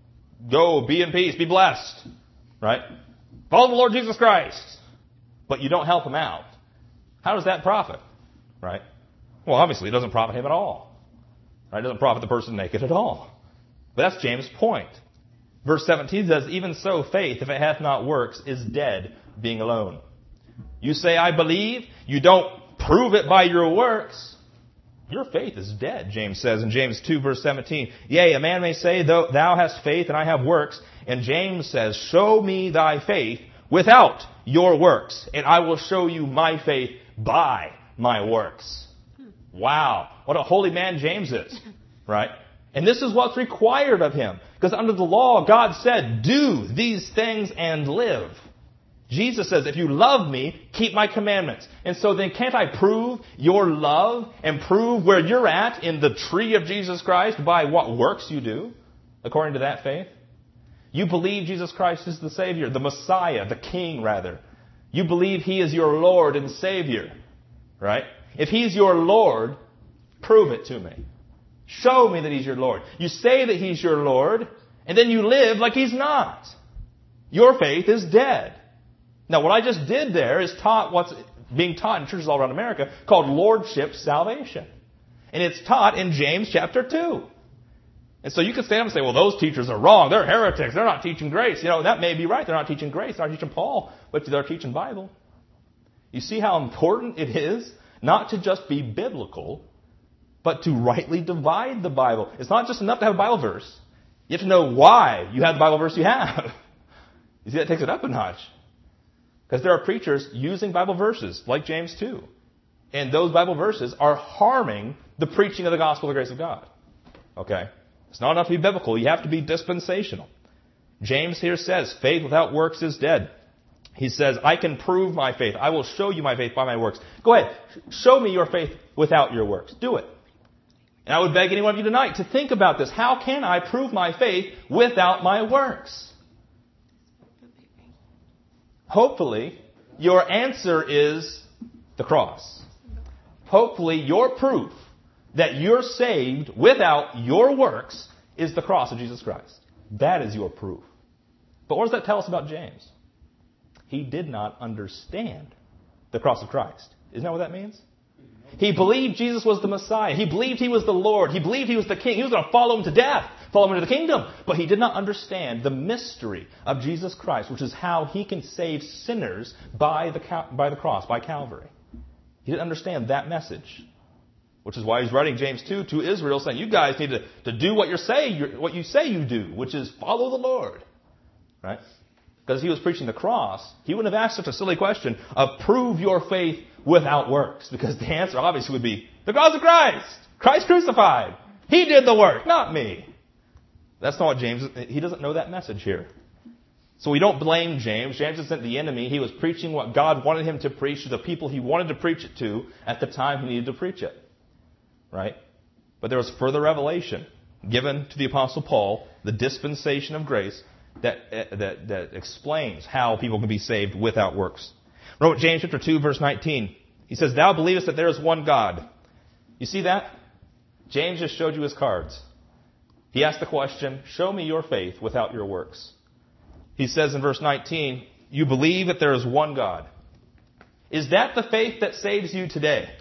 go, be in peace, be blessed. Right? Follow the Lord Jesus Christ. But you don't help him out. How does that profit? Right? Well, obviously, it doesn't profit him at all. Right? It doesn't profit the person naked at all. But that's James' point. Verse seventeen says, even so, faith, if it hath not works, is dead, being alone. You say, I believe. You don't prove it by your works. Your faith is dead, James says in James two, verse seventeen. Yea, a man may say, thou hast faith and I have works. And James says, show me thy faith without your works, and I will show you my faith by my works. Wow. What a holy man James is. Right? And this is what's required of him. Because under the law, God said, do these things and live. Jesus says, if you love me, keep my commandments. And so then can't I prove your love and prove where you're at in the tree of Jesus Christ by what works you do, according to that faith? You believe Jesus Christ is the Savior, the Messiah, the King rather. You believe He is your Lord and Savior, right? If He's your Lord, prove it to me. Show me that He's your Lord. You say that He's your Lord, and then you live like He's not. Your faith is dead. Now, what I just did there is taught what's being taught in churches all around America called lordship salvation. And it's taught in James chapter two. And so you can stand up and say, well, those teachers are wrong. They're heretics. They're not teaching grace. You know, that may be right. They're not teaching grace. They're not teaching Paul, but they're teaching Bible. You see how important it is not to just be biblical, but to rightly divide the Bible. It's not just enough to have a Bible verse. You have to know why you have the Bible verse you have. You see, that takes it up a notch. Because there are preachers using Bible verses, like James two. And those Bible verses are harming the preaching of the gospel of the grace of God. Okay? It's not enough to be biblical. You have to be dispensational. James here says, faith without works is dead. He says, I can prove my faith. I will show you my faith by my works. Go ahead. Show me your faith without your works. Do it. And I would beg any one of you tonight to think about this. How can I prove my faith without my works? Hopefully, your answer is the cross. Hopefully, your proof that you're saved without your works is the cross of Jesus Christ. That is your proof. But what does that tell us about James? He did not understand the cross of Christ. Isn't that what that means? He believed Jesus was the Messiah. He believed He was the Lord. He believed He was the King. He was going to follow Him to death, follow Him into the kingdom. But he did not understand the mystery of Jesus Christ, which is how He can save sinners by the, by the cross, by Calvary. He didn't understand that message, which is why he's writing James two to Israel, saying, you guys need to, to do what, you're say, what you say you do, which is follow the Lord. Right? Because if he was preaching the cross, he wouldn't have asked such a silly question of prove your faith without works. Because the answer obviously would be, the cross of Christ. Christ crucified. He did the work, not me. That's not what James, he doesn't know that message here. So we don't blame James. James isn't the enemy. He was preaching what God wanted him to preach to the people He wanted to preach it to at the time He needed to preach it. Right? But there was further revelation given to the Apostle Paul, the dispensation of grace, that, uh, that, that explains how people can be saved without works. Wrote James chapter two, verse nineteen. He says, thou believest that there is one God. You see that? James just showed you his cards. He asked the question, show me your faith without your works. He says in verse nineteen, you believe that there is one God. Is that the faith that saves you today?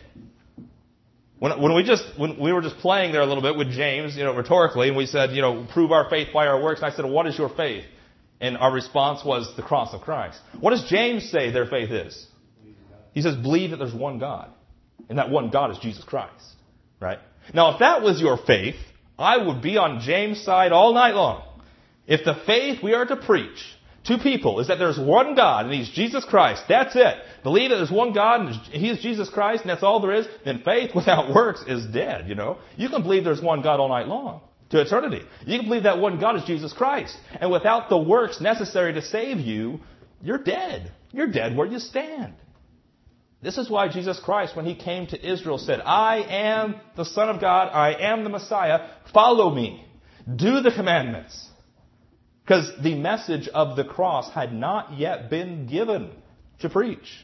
When, when we just, when we were just playing there a little bit with James, you know, rhetorically, and we said, you know, prove our faith by our works. And I said, well, what is your faith? And our response was the cross of Christ. What does James say their faith is? He says, believe that there's one God. And that one God is Jesus Christ. Right? Now, if that was your faith, I would be on James' side all night long. If the faith we are to preach to people is that there's one God and He's Jesus Christ, that's it. Believe that there's one God and He is Jesus Christ and that's all there is, then faith without works is dead, you know. You can believe there's one God all night long to eternity. You can believe that one God is Jesus Christ. And without the works necessary to save you, you're dead. You're dead where you stand. This is why Jesus Christ, when He came to Israel, said, I am the Son of God. I am the Messiah. Follow me. Do the commandments. Because the message of the cross had not yet been given to preach.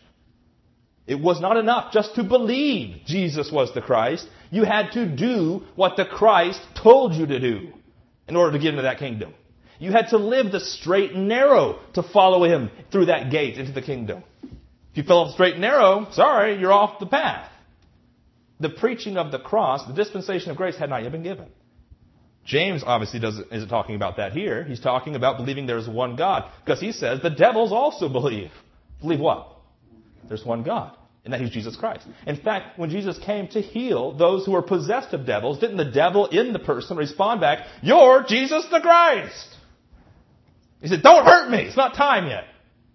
It was not enough just to believe Jesus was the Christ. You had to do what the Christ told you to do in order to get into that kingdom. You had to live the straight and narrow to follow Him through that gate into the kingdom. If you fell off the straight and narrow, sorry, you're off the path. The preaching of the cross, the dispensation of grace had not yet been given. James obviously doesn't, isn't talking about that here. He's talking about believing there's one God. Because he says the devils also believe. Believe what? There's one God. And that He's Jesus Christ. In fact, when Jesus came to heal those who were possessed of devils, didn't the devil in the person respond back, you're Jesus the Christ? He said, don't hurt me. It's not time yet.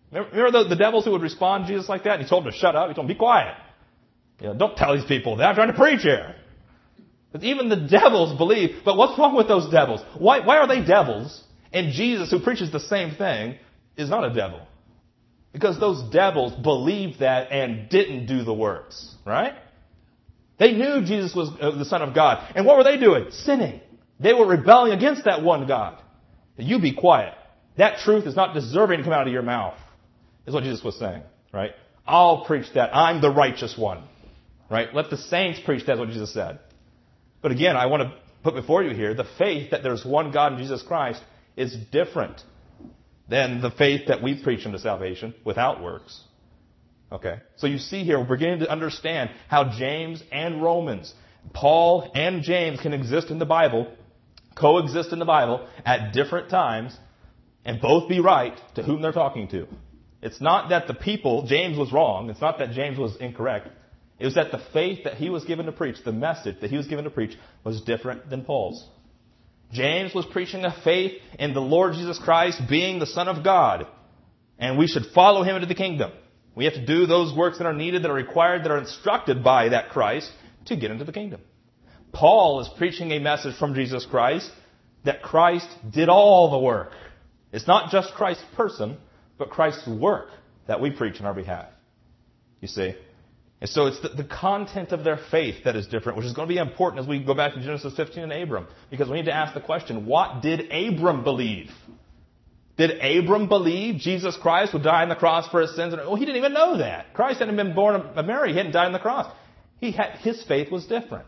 Remember, remember the, the devils who would respond to Jesus like that? And he told them to shut up. He told them, be quiet. You know, don't tell these people that. I'm trying to preach here. But even the devils believe. But what's wrong with those devils? Why, why are they devils? And Jesus, who preaches the same thing, is not a devil. Because those devils believed that and didn't do the works. Right? They knew Jesus was the Son of God. And what were they doing? Sinning. They were rebelling against that one God. You be quiet. That truth is not deserving to come out of your mouth. Is what Jesus was saying. Right? I'll preach that. I'm the righteous one. Right? Let the saints preach that. Is what Jesus said. But again, I want to put before you here, the faith that there's one God in Jesus Christ is different than the faith that we preach into salvation without works. Okay? So you see here, we're beginning to understand how James and Romans, Paul and James can exist in the Bible, coexist in the Bible at different times, and both be right to whom they're talking to. It's not that the people, James was wrong. It's not that James was incorrect. It was that the faith that he was given to preach, the message that he was given to preach, was different than Paul's. James was preaching a faith in the Lord Jesus Christ being the Son of God. And we should follow him into the kingdom. We have to do those works that are needed, that are required, that are instructed by that Christ to get into the kingdom. Paul is preaching a message from Jesus Christ that Christ did all the work. It's not just Christ's person, but Christ's work that we preach on our behalf. You see? And so it's the, the content of their faith that is different, which is going to be important as we go back to Genesis fifteen and Abram. Because we need to ask the question, what did Abram believe? Did Abram believe Jesus Christ would die on the cross for his sins? Well, he didn't even know that. Christ hadn't been born of Mary. He hadn't died on the cross. He had, his faith was different.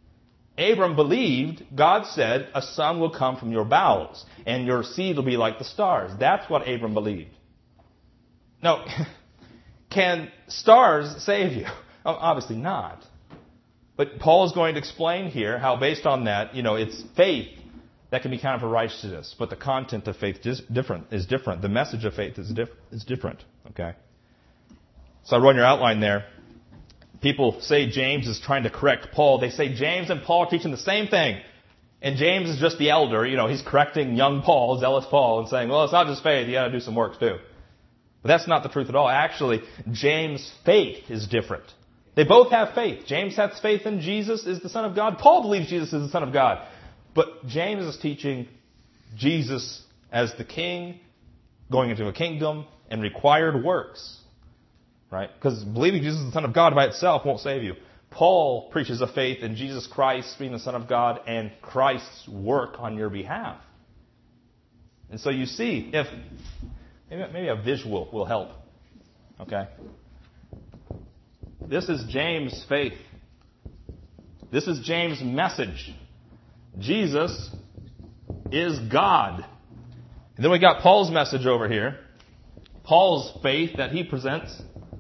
Abram believed, God said, a son will come from your bowels, and your seed will be like the stars. That's what Abram believed. Now, can stars save you? Obviously not. But Paul is going to explain here how based on that, you know, it's faith that can be counted for righteousness. But the content of faith is different. Is different. The message of faith is, diff- is different. Okay. So I wrote in your outline there. People say James is trying to correct Paul. They say James and Paul are teaching the same thing. And James is just the elder. You know, he's correcting young Paul, zealous Paul, and saying, well, it's not just faith. You got to do some works too. But that's not the truth at all. Actually, James' faith is different. They both have faith. James has faith in Jesus is the Son of God. Paul believes Jesus is the Son of God. But James is teaching Jesus as the King, going into a kingdom, and required works. Right? Because believing Jesus is the Son of God by itself won't save you. Paul preaches a faith in Jesus Christ being the Son of God and Christ's work on your behalf. And so you see, if maybe, maybe a visual will help. Okay? This is James' faith. This is James' message. Jesus is God. And then we got Paul's message over here. Paul's faith that he presents.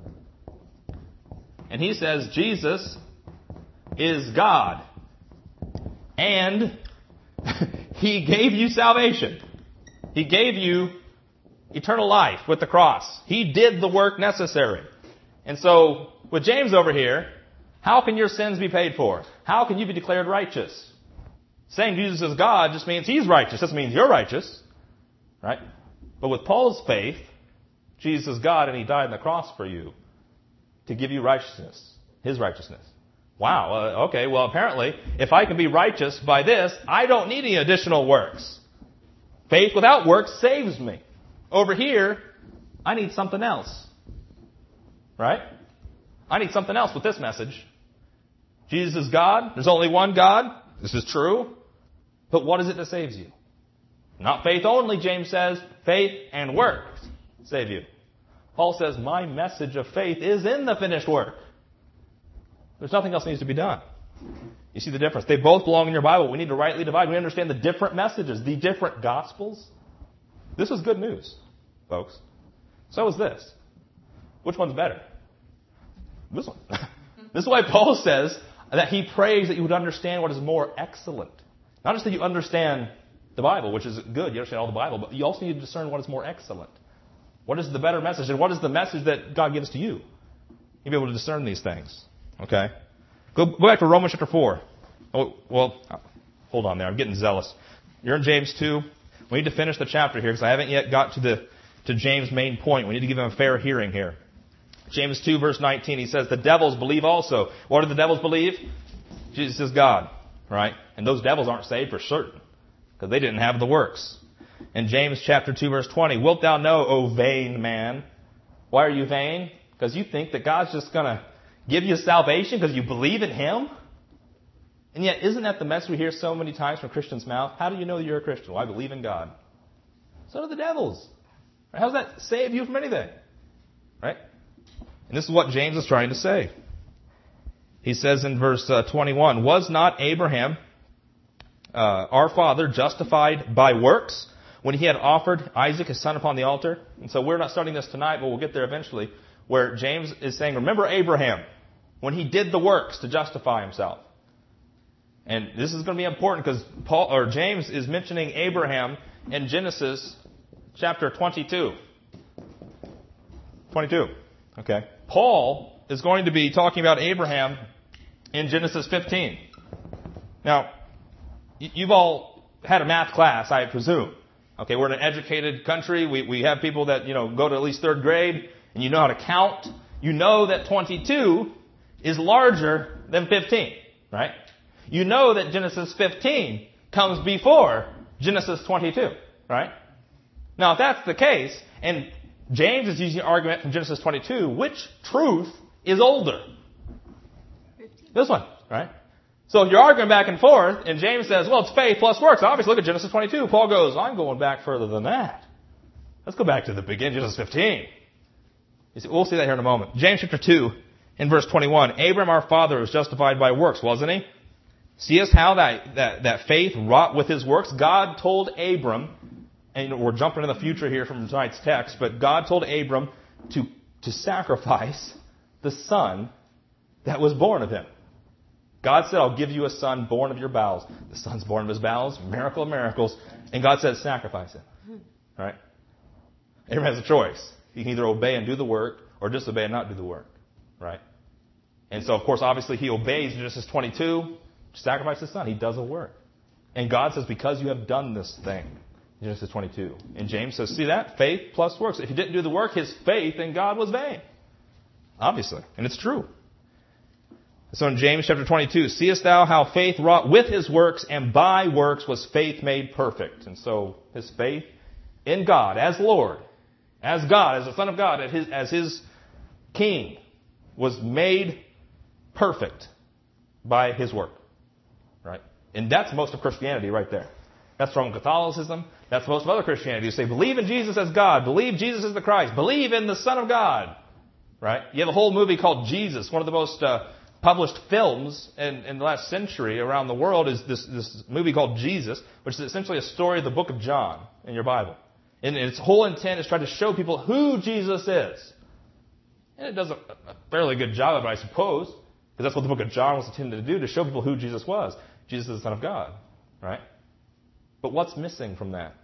And he says Jesus is God. And he gave you salvation. He gave you eternal life with the cross. He did the work necessary. And so, with James over here, how can your sins be paid for? How can you be declared righteous? Saying Jesus is God just means he's righteous. Doesn't mean you're righteous. Right? But with Paul's faith, Jesus is God and he died on the cross for you to give you righteousness. His righteousness. Wow. Uh, okay, well apparently, if I can be righteous by this, I don't need any additional works. Faith without works saves me. Over here, I need something else. Right? I need something else with this message. Jesus is God. There's only one God. This is true. But what is it that saves you? Not faith only, James says. Faith and works save you. Paul says, my message of faith is in the finished work. There's nothing else that needs to be done. You see the difference? They both belong in your Bible. We need to rightly divide. We understand the different messages, the different gospels. This is good news, folks. So is this. Which one's better? This one. This is why Paul says that he prays that you would understand what is more excellent. Not just that you understand the Bible, which is good, you understand all the Bible, but you also need to discern what is more excellent. What is the better message, and what is the message that God gives to you? You'll be able to discern these things. Okay? Go, go back to Romans chapter four. Oh, well, hold on there. I'm getting zealous. You're in James two. We need to finish the chapter here because I haven't yet got to the to James' main point. We need to give him a fair hearing here. James two, verse nineteen, he says, the devils believe also. What do the devils believe? Jesus is God, right? And those devils aren't saved for certain, because they didn't have the works. In James chapter two, verse twenty, wilt thou know, O vain man? Why are you vain? Because you think that God's just going to give you salvation because you believe in Him? And yet, isn't that the message we hear so many times from Christians' mouth? How do you know that you're a Christian? Well, I believe in God. So do the devils. How does that save you from anything? Right? And this is what James is trying to say. He says in verse uh, twenty-one, was not Abraham, uh, our father, justified by works when he had offered Isaac his son upon the altar? And so we're not studying this tonight, but we'll get there eventually, where James is saying, remember Abraham, when he did the works to justify himself. And this is going to be important because Paul or James is mentioning Abraham in Genesis chapter twenty-two. twenty-two. Okay. Paul is going to be talking about Abraham in Genesis fifteen. Now, you've all had a math class, I presume. Okay, we're in an educated country. We we have people that, you know, go to at least third grade, and you know how to count. You know that twenty-two is larger than fifteen, right? You know that Genesis fifteen comes before Genesis twenty-two, right? Now, if that's the case, and James is using an argument from Genesis twenty-two, which truth is older? This one, right? So if you're arguing back and forth, and James says, well, it's faith plus works. Obviously, look at Genesis twenty-two. Paul goes, I'm going back further than that. Let's go back to the beginning, Genesis fifteen. You see, we'll see that here in a moment. James chapter two, in verse twenty-one. Abraham our father was justified by works, wasn't he? See us how that, that, that faith wrought with his works? God told Abram, and we're jumping into the future here from tonight's text, but God told Abram to, to sacrifice the son that was born of him. God said, I'll give you a son born of your bowels. The son's born of his bowels, miracle of miracles. And God said, sacrifice him. All right? Abraham has a choice. He can either obey and do the work, or disobey and not do the work. Right? And so, of course, obviously he obeys Genesis twenty-two, sacrifice his son. He does a work. And God says, because you have done this thing, Genesis twenty-two. And James says, see that? Faith plus works. If he didn't do the work, his faith in God was vain. Obviously. And it's true. So in James chapter twenty-two, seest thou how faith wrought with his works, and by works was faith made perfect. And so his faith in God as Lord, as God, as the Son of God, as his, as his King, was made perfect by his work. Right? And that's most of Christianity right there. That's Roman Catholicism. That's most of other Christianity. You say, believe in Jesus as God. Believe Jesus is the Christ. Believe in the Son of God. Right? You have a whole movie called Jesus. One of the most uh, published films in, in the last century around the world is this, this movie called Jesus, which is essentially a story of the book of John in your Bible. And its whole intent is try to show people who Jesus is. And it does a, a fairly good job of it, I suppose, because that's what the book of John was intended to do, to show people who Jesus was. Jesus is the Son of God. Right? But what's missing from that?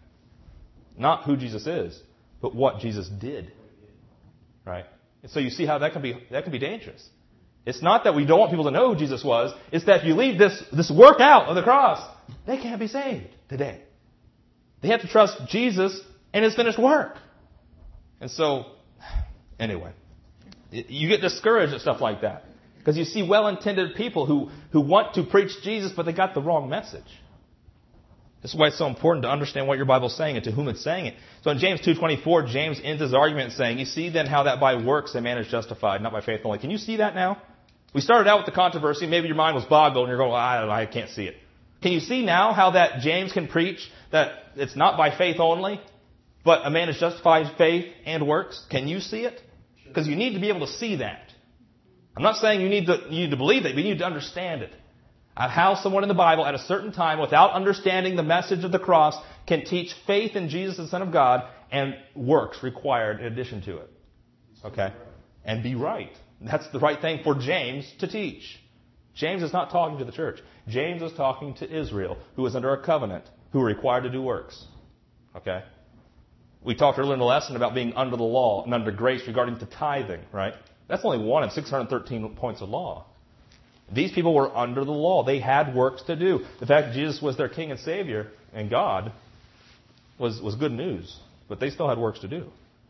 Not who Jesus is, but what Jesus did. Right? And so you see how that can be that can be dangerous. It's not that we don't want people to know who Jesus was. It's that if you leave this, this work out of the cross, they can't be saved today. They have to trust Jesus and His finished work. And so, anyway, you get discouraged at stuff like that. Because you see well-intended people who, who want to preach Jesus, but they got the wrong message. This is why it's so important to understand what your Bible's saying and to whom it's saying it. So in James two twenty-four, James ends his argument saying, you see then how that by works a man is justified, not by faith only. Can you see that now? We started out with the controversy. Maybe your mind was boggled and you're going, well, I, don't know, I can't see it. Can you see now how that James can preach that it's not by faith only, but a man is justified by faith and works? Can you see it? Because you need to be able to see that. I'm not saying you need to, you need to believe it, but you need to understand it. How someone in the Bible at a certain time, without understanding the message of the cross, can teach faith in Jesus, the Son of God, and works required in addition to it. Okay? And be right. That's the right thing for James to teach. James is not talking to the church. James is talking to Israel, who is under a covenant, who are required to do works. Okay? We talked earlier in the lesson about being under the law and under grace regarding to tithing, right? That's only one of six hundred thirteen points of law. These people were under the law. They had works to do. The fact that Jesus was their King and Savior and God was, was good news. But they still had works to do.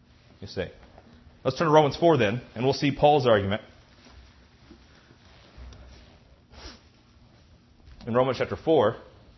You see. Let's turn to Romans four then, and we'll see Paul's argument. In Romans chapter four.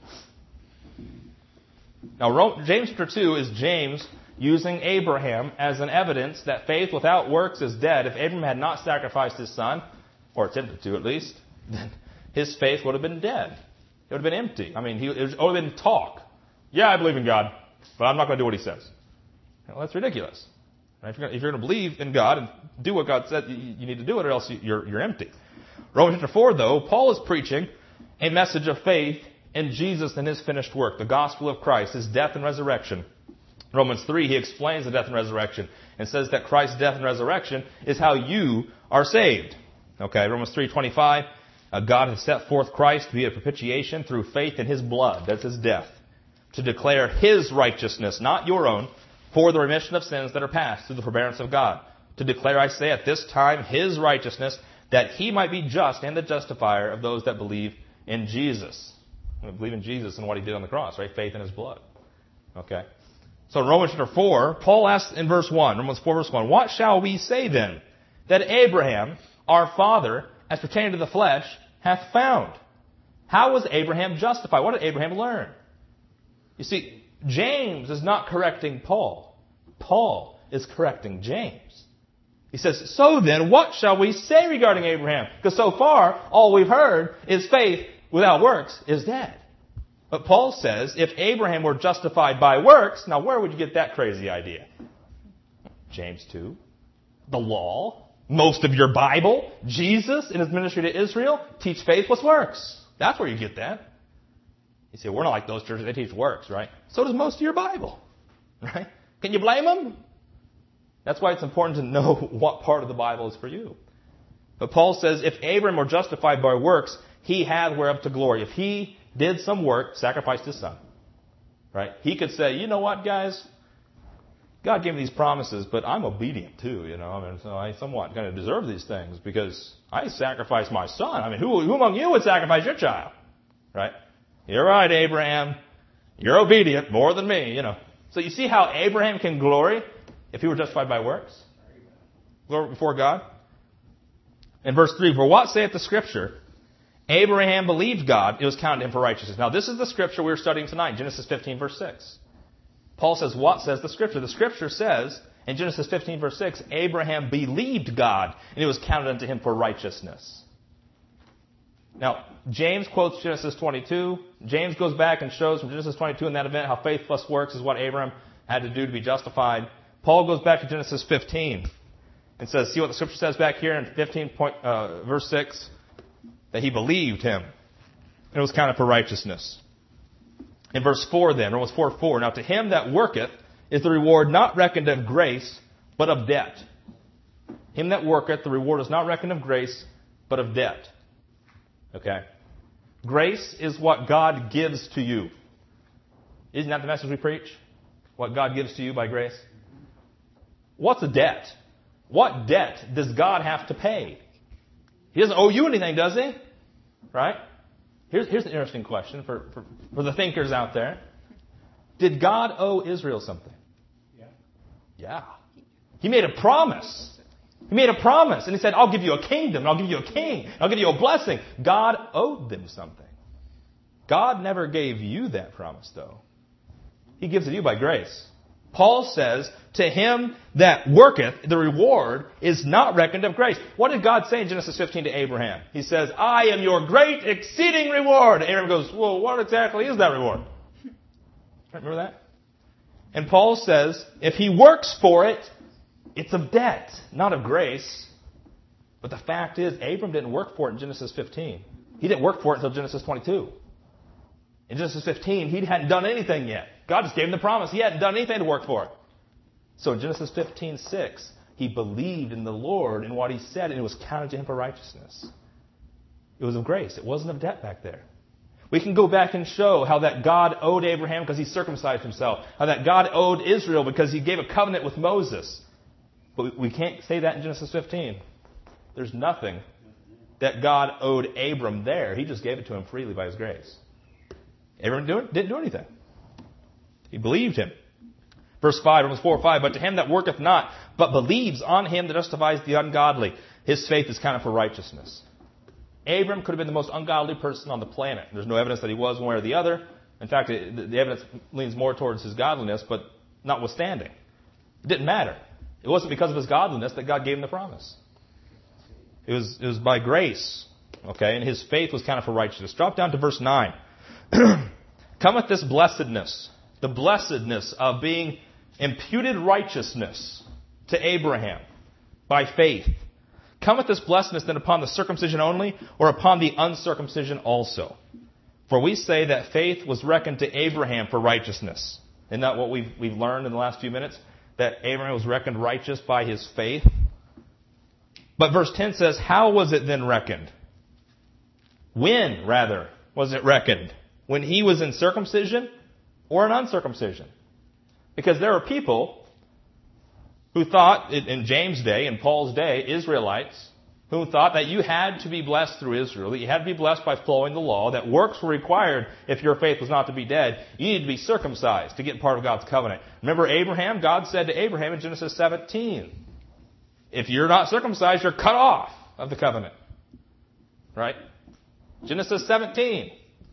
Now, James chapter two is James using Abraham as an evidence that faith without works is dead. If Abraham had not sacrificed his son, or attempted to at least, then his faith would have been dead. It would have been empty. I mean, he, it would have been talk. Yeah, I believe in God, but I'm not going to do what he says. Well, that's ridiculous. If you're going to believe in God and do what God said, you need to do it, or else you're, you're empty. Romans chapter four, though, Paul is preaching a message of faith in Jesus and his finished work, the gospel of Christ, his death and resurrection. Romans three, he explains the death and resurrection and says that Christ's death and resurrection is how you are saved. Okay, Romans three twenty-five, uh, God has set forth Christ to be a propitiation through faith in his blood, that's his death, to declare his righteousness, not your own, for the remission of sins that are past through the forbearance of God. To declare, I say, at this time his righteousness, that he might be just and the justifier of those that believe in Jesus. We believe in Jesus and what he did on the cross, right? Faith in his blood. Okay. So in Romans chapter four, Paul asks in verse one, Romans four verse one, what shall we say then? That Abraham, our father, as pertaining to the flesh, hath found. How was Abraham justified? What did Abraham learn? You see, James is not correcting Paul. Paul is correcting James. He says, so then, what shall we say regarding Abraham? Because so far, all we've heard is faith without works is dead. But Paul says, if Abraham were justified by works, now where would you get that crazy idea? James two, the law, most of your Bible, Jesus in his ministry to Israel, teach faith with works. That's where you get that. You say, we're not like those churches, they teach works, right? So does most of your Bible, right? Can you blame them? That's why it's important to know what part of the Bible is for you. But Paul says, if Abraham were justified by works, he had whereof to glory. If he did some work, sacrificed his son, right? He could say, you know what, guys? God gave me these promises, but I'm obedient too, you know. I mean, so I somewhat kind of deserve these things because I sacrificed my son. I mean, who, who among you would sacrifice your child, right? You're right, Abraham. You're obedient more than me, you know. So you see how Abraham can glory if he were justified by works? Glory before God. In verse three, for what saith the Scripture? Abraham believed God, it was counted to him for righteousness. Now this is the Scripture we're studying tonight, Genesis fifteen, verse six. Paul says, what says the Scripture? The Scripture says, in Genesis fifteen, verse six, Abraham believed God, and it was counted unto him for righteousness. Now, James quotes Genesis twenty-two. James goes back and shows from Genesis twenty-two in that event how faith plus works is what Abraham had to do to be justified. Paul goes back to Genesis fifteen and says, see what the Scripture says back here in fifteen, point, uh, verse six, that he believed him, and it was counted for righteousness. In verse four then, Romans four four, now to him that worketh is the reward not reckoned of grace, but of debt. Him that worketh, the reward is not reckoned of grace, but of debt. Okay? Grace is what God gives to you. Isn't that the message we preach? What God gives to you by grace? What's a debt? What debt does God have to pay? He doesn't owe you anything, does he? Right? Here's, here's an interesting question for, for, for the thinkers out there. Did God owe Israel something? Yeah. Yeah. He made a promise. He made a promise, and he said, I'll give you a kingdom, and I'll give you a king, and I'll give you a blessing. God owed them something. God never gave you that promise, though. He gives it to you by grace. Paul says, to him that worketh, the reward is not reckoned of grace. What did God say in Genesis fifteen to Abraham? He says, I am your great exceeding reward. And Abraham goes, well, what exactly is that reward? Remember that? And Paul says, if he works for it, it's of debt, not of grace. But the fact is, Abram didn't work for it in Genesis fifteen. He didn't work for it until Genesis twenty-two. In Genesis fifteen, he hadn't done anything yet. God just gave him the promise. He hadn't done anything to work for it. So in Genesis fifteen six, he believed in the Lord and what he said, and it was counted to him for righteousness. It was of grace. It wasn't of debt back there. We can go back and show how that God owed Abraham because he circumcised himself. How that God owed Israel because he gave a covenant with Moses. But we can't say that in Genesis fifteen. There's nothing that God owed Abram there. He just gave it to him freely by his grace. Abram didn't do anything. He believed him. Verse five, Romans four, five, but to him that worketh not, but believes on him that justifies the ungodly, his faith is counted for righteousness. Abram could have been the most ungodly person on the planet. There's no evidence that he was one way or the other. In fact, it, the evidence leans more towards his godliness, but notwithstanding. It didn't matter. It wasn't because of his godliness that God gave him the promise. It was, it was by grace. Okay, and his faith was counted for righteousness. Drop down to verse nine. Cometh this blessedness, the blessedness of being imputed righteousness to Abraham by faith. Cometh this blessedness then upon the circumcision only, or upon the uncircumcision also? For we say that faith was reckoned to Abraham for righteousness. Isn't that what we've, we've learned in the last few minutes? That Abraham was reckoned righteous by his faith. But verse ten says, how was it then reckoned? When, rather, was it reckoned? When he was in circumcision or in uncircumcision? Because there were people who thought, in James' day, in Paul's day, Israelites, who thought that you had to be blessed through Israel, that you had to be blessed by following the law, that works were required if your faith was not to be dead. You needed to be circumcised to get part of God's covenant. Remember Abraham? God said to Abraham in Genesis seventeen, if you're not circumcised, you're cut off of the covenant. Right? Genesis seventeen.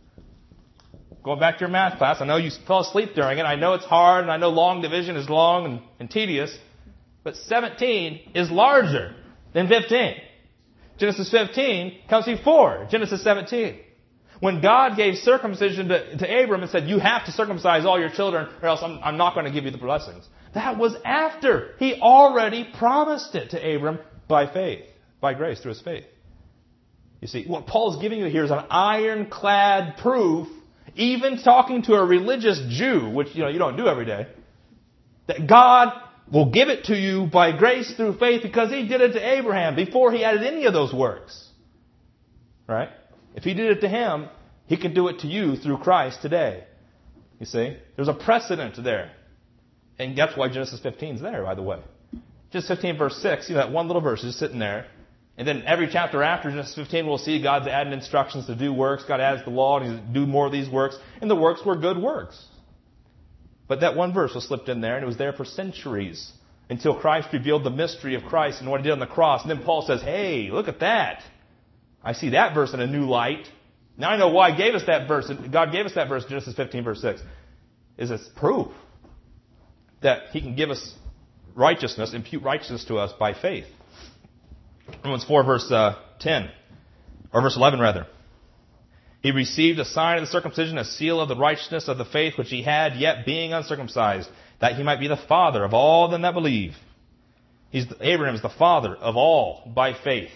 Going back to your math class, I know you fell asleep during it. I know it's hard, and I know long division is long and, and tedious. But seventeen is larger than fifteen. Genesis fifteen comes before Genesis seventeen. When God gave circumcision to, to Abram and said, you have to circumcise all your children or else I'm, I'm not going to give you the blessings. That was after he already promised it to Abram by faith, by grace through his faith. You see, what Paul's giving you here is an ironclad proof, even talking to a religious Jew, which you know you don't do every day, that God will give it to you by grace through faith because he did it to Abraham before he added any of those works. Right? If he did it to him, he can do it to you through Christ today. You see? There's a precedent there. And that's why Genesis fifteen is there, by the way. Genesis fifteen verse six, you know, that one little verse is just sitting there. And then every chapter after Genesis fifteen, we'll see God's adding instructions to do works. God adds the law, and He's to do more of these works. And the works were good works. But that one verse was slipped in there, and it was there for centuries until Christ revealed the mystery of Christ and what He did on the cross. And then Paul says, hey, look at that. I see that verse in a new light. Now I know why He gave us that verse. God gave us that verse, Genesis fifteen, verse six. Is it's proof that He can give us righteousness, impute righteousness to us by faith. Romans four, verse uh, ten, or verse eleven, rather. He received a sign of the circumcision, a seal of the righteousness of the faith which he had, yet being uncircumcised, that he might be the father of all them that believe. He's Abraham is the father of all by faith.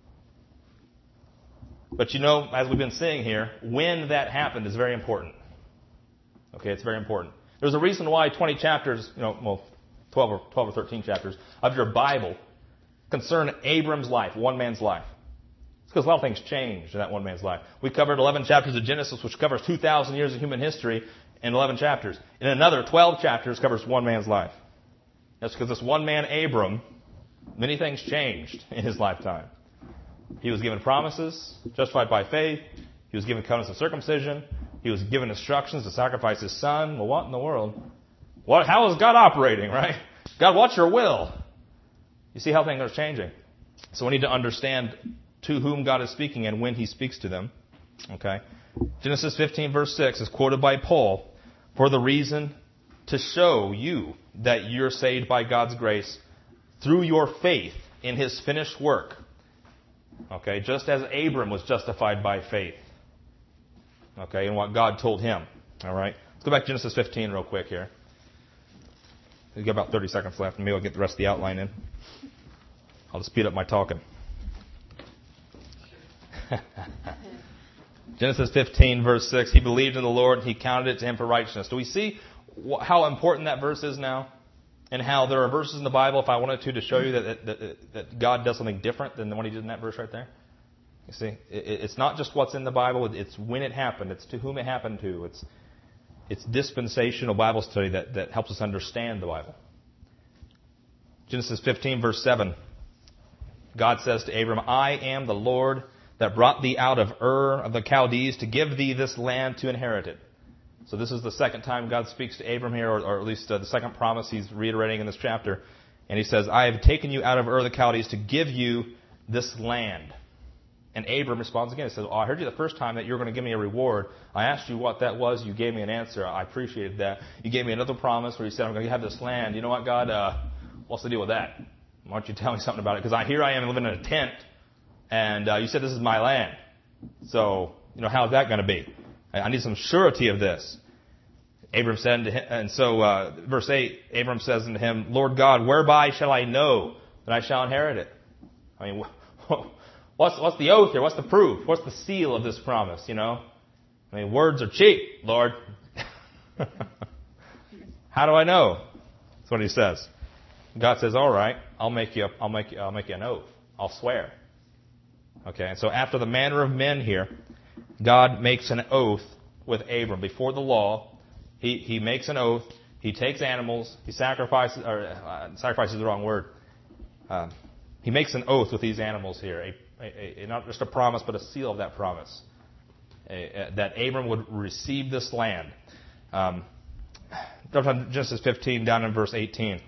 But you know, as we've been seeing here, when that happened is very important. Okay, it's very important. There's a reason why twenty chapters, you know, well, twelve or twelve or thirteen chapters of your Bible concern Abram's life, one man's life. It's because a lot of things changed in that one man's life. We covered eleven chapters of Genesis, which covers two thousand years of human history in eleven chapters. In another twelve chapters covers one man's life. That's because this one man, Abram, many things changed in his lifetime. He was given promises, justified by faith. He was given covenants of circumcision. He was given instructions to sacrifice his son. Well, what in the world? What? How is God operating, right? God, what's your will? You see how things are changing. So we need to understand to whom God is speaking and when He speaks to them. Okay? Genesis fifteen verse six is quoted by Paul for the reason to show you that you're saved by God's grace through your faith in His finished work. Okay? Just as Abram was justified by faith. Okay? And what God told him. Alright? Let's go back to Genesis fifteen real quick here. We've got about thirty seconds left, and maybe I'll get the rest of the outline in. I'll just speed up my talking. Genesis fifteen, verse six, he believed in the Lord, and He counted it to him for righteousness. Do we see wh- how important that verse is now? And how there are verses in the Bible, if I wanted to, to show you that, that, that God does something different than what He did in that verse right there? You see, it, it's not just what's in the Bible, it's when it happened, it's to whom it happened to. It's It's dispensational Bible study that, that helps us understand the Bible. Genesis fifteen, verse seven. God says to Abram, I am the Lord that brought thee out of Ur of the Chaldees to give thee this land to inherit it. So this is the second time God speaks to Abram here, or, or at least uh, the second promise he's reiterating in this chapter. And he says, I have taken you out of Ur of the Chaldees to give you this land. And Abram responds again. He says, oh, I heard you the first time that you were going to give me a reward. I asked you what that was. You gave me an answer. I appreciated that. You gave me another promise where you said, I'm going to have this land. You know what, God? Uh, what's the deal with that? Why don't you tell me something about it? Because I, here I am living in a tent, and uh, you said this is my land. So, you know, how's that going to be? I, I need some surety of this. Abram said to him, and so uh, verse eight, Abram says unto him, Lord God, whereby shall I know that I shall inherit it? I mean, what's what's the oath here? What's the proof? What's the seal of this promise? You know, I mean, words are cheap, Lord. How do I know? That's what he says. God says, all right, I'll make you, I'll make you, I'll make you an oath. I'll swear. Okay, and so after the manner of men here, God makes an oath with Abram before the law. He he makes an oath. He takes animals. He sacrifices, or uh, sacrifices is the wrong word. Um, he makes an oath with these animals here, a, a, a, not just a promise, but a seal of that promise, a, a, that Abram would receive this land. Um, Genesis fifteen, down in verse eighteen.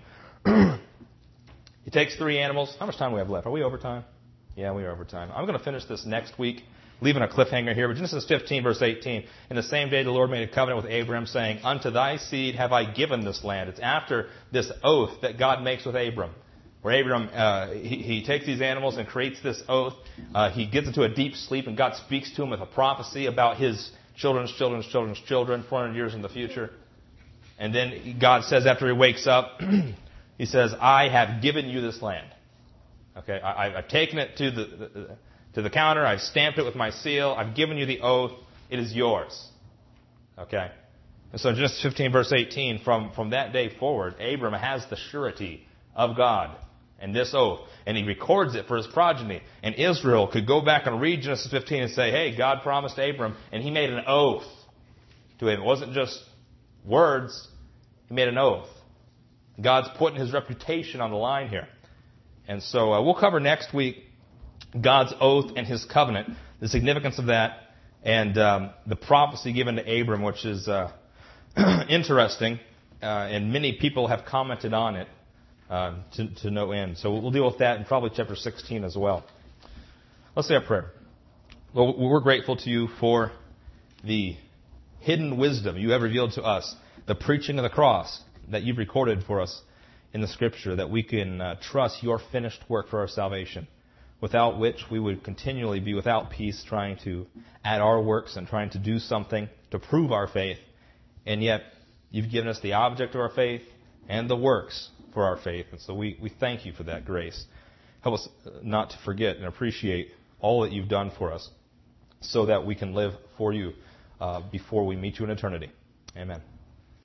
He takes three animals. How much time do we have left? Are we over time? Yeah, we are over time. I'm going to finish this next week, leaving a cliffhanger here. But Genesis fifteen, verse eighteen. In the same day the Lord made a covenant with Abram, saying, Unto thy seed have I given this land. It's after this oath that God makes with Abram. Where Abram, uh, he, he takes these animals and creates this oath. Uh, he gets into a deep sleep, and God speaks to him with a prophecy about his children's children's children's children, four hundred years in the future. And then God says after he wakes up, he says, I have given you this land. Okay, I, I've taken it to the, the to the counter. I've stamped it with my seal. I've given you the oath. It is yours. Okay, and so Genesis fifteen, verse eighteen, from, from that day forward, Abram has the surety of God and this oath, and he records it for his progeny. And Israel could go back and read Genesis fifteen and say, hey, God promised Abram, and he made an oath to him. It wasn't just words. He made an oath. God's putting his reputation on the line here. And so uh, we'll cover next week God's oath and his covenant, the significance of that, and um, the prophecy given to Abram, which is uh, interesting, uh, and many people have commented on it uh, to, to no end. So we'll deal with that in probably chapter sixteen as well. Let's say a prayer. Well, we're grateful to you for the hidden wisdom you have revealed to us, the preaching of the cross that you've recorded for us in the Scripture, that we can uh, trust your finished work for our salvation, without which we would continually be without peace, trying to add our works and trying to do something to prove our faith. And yet, you've given us the object of our faith and the works for our faith. And so we, we thank you for that grace. Help us not to forget and appreciate all that you've done for us, so that we can live for you uh, before we meet you in eternity. Amen.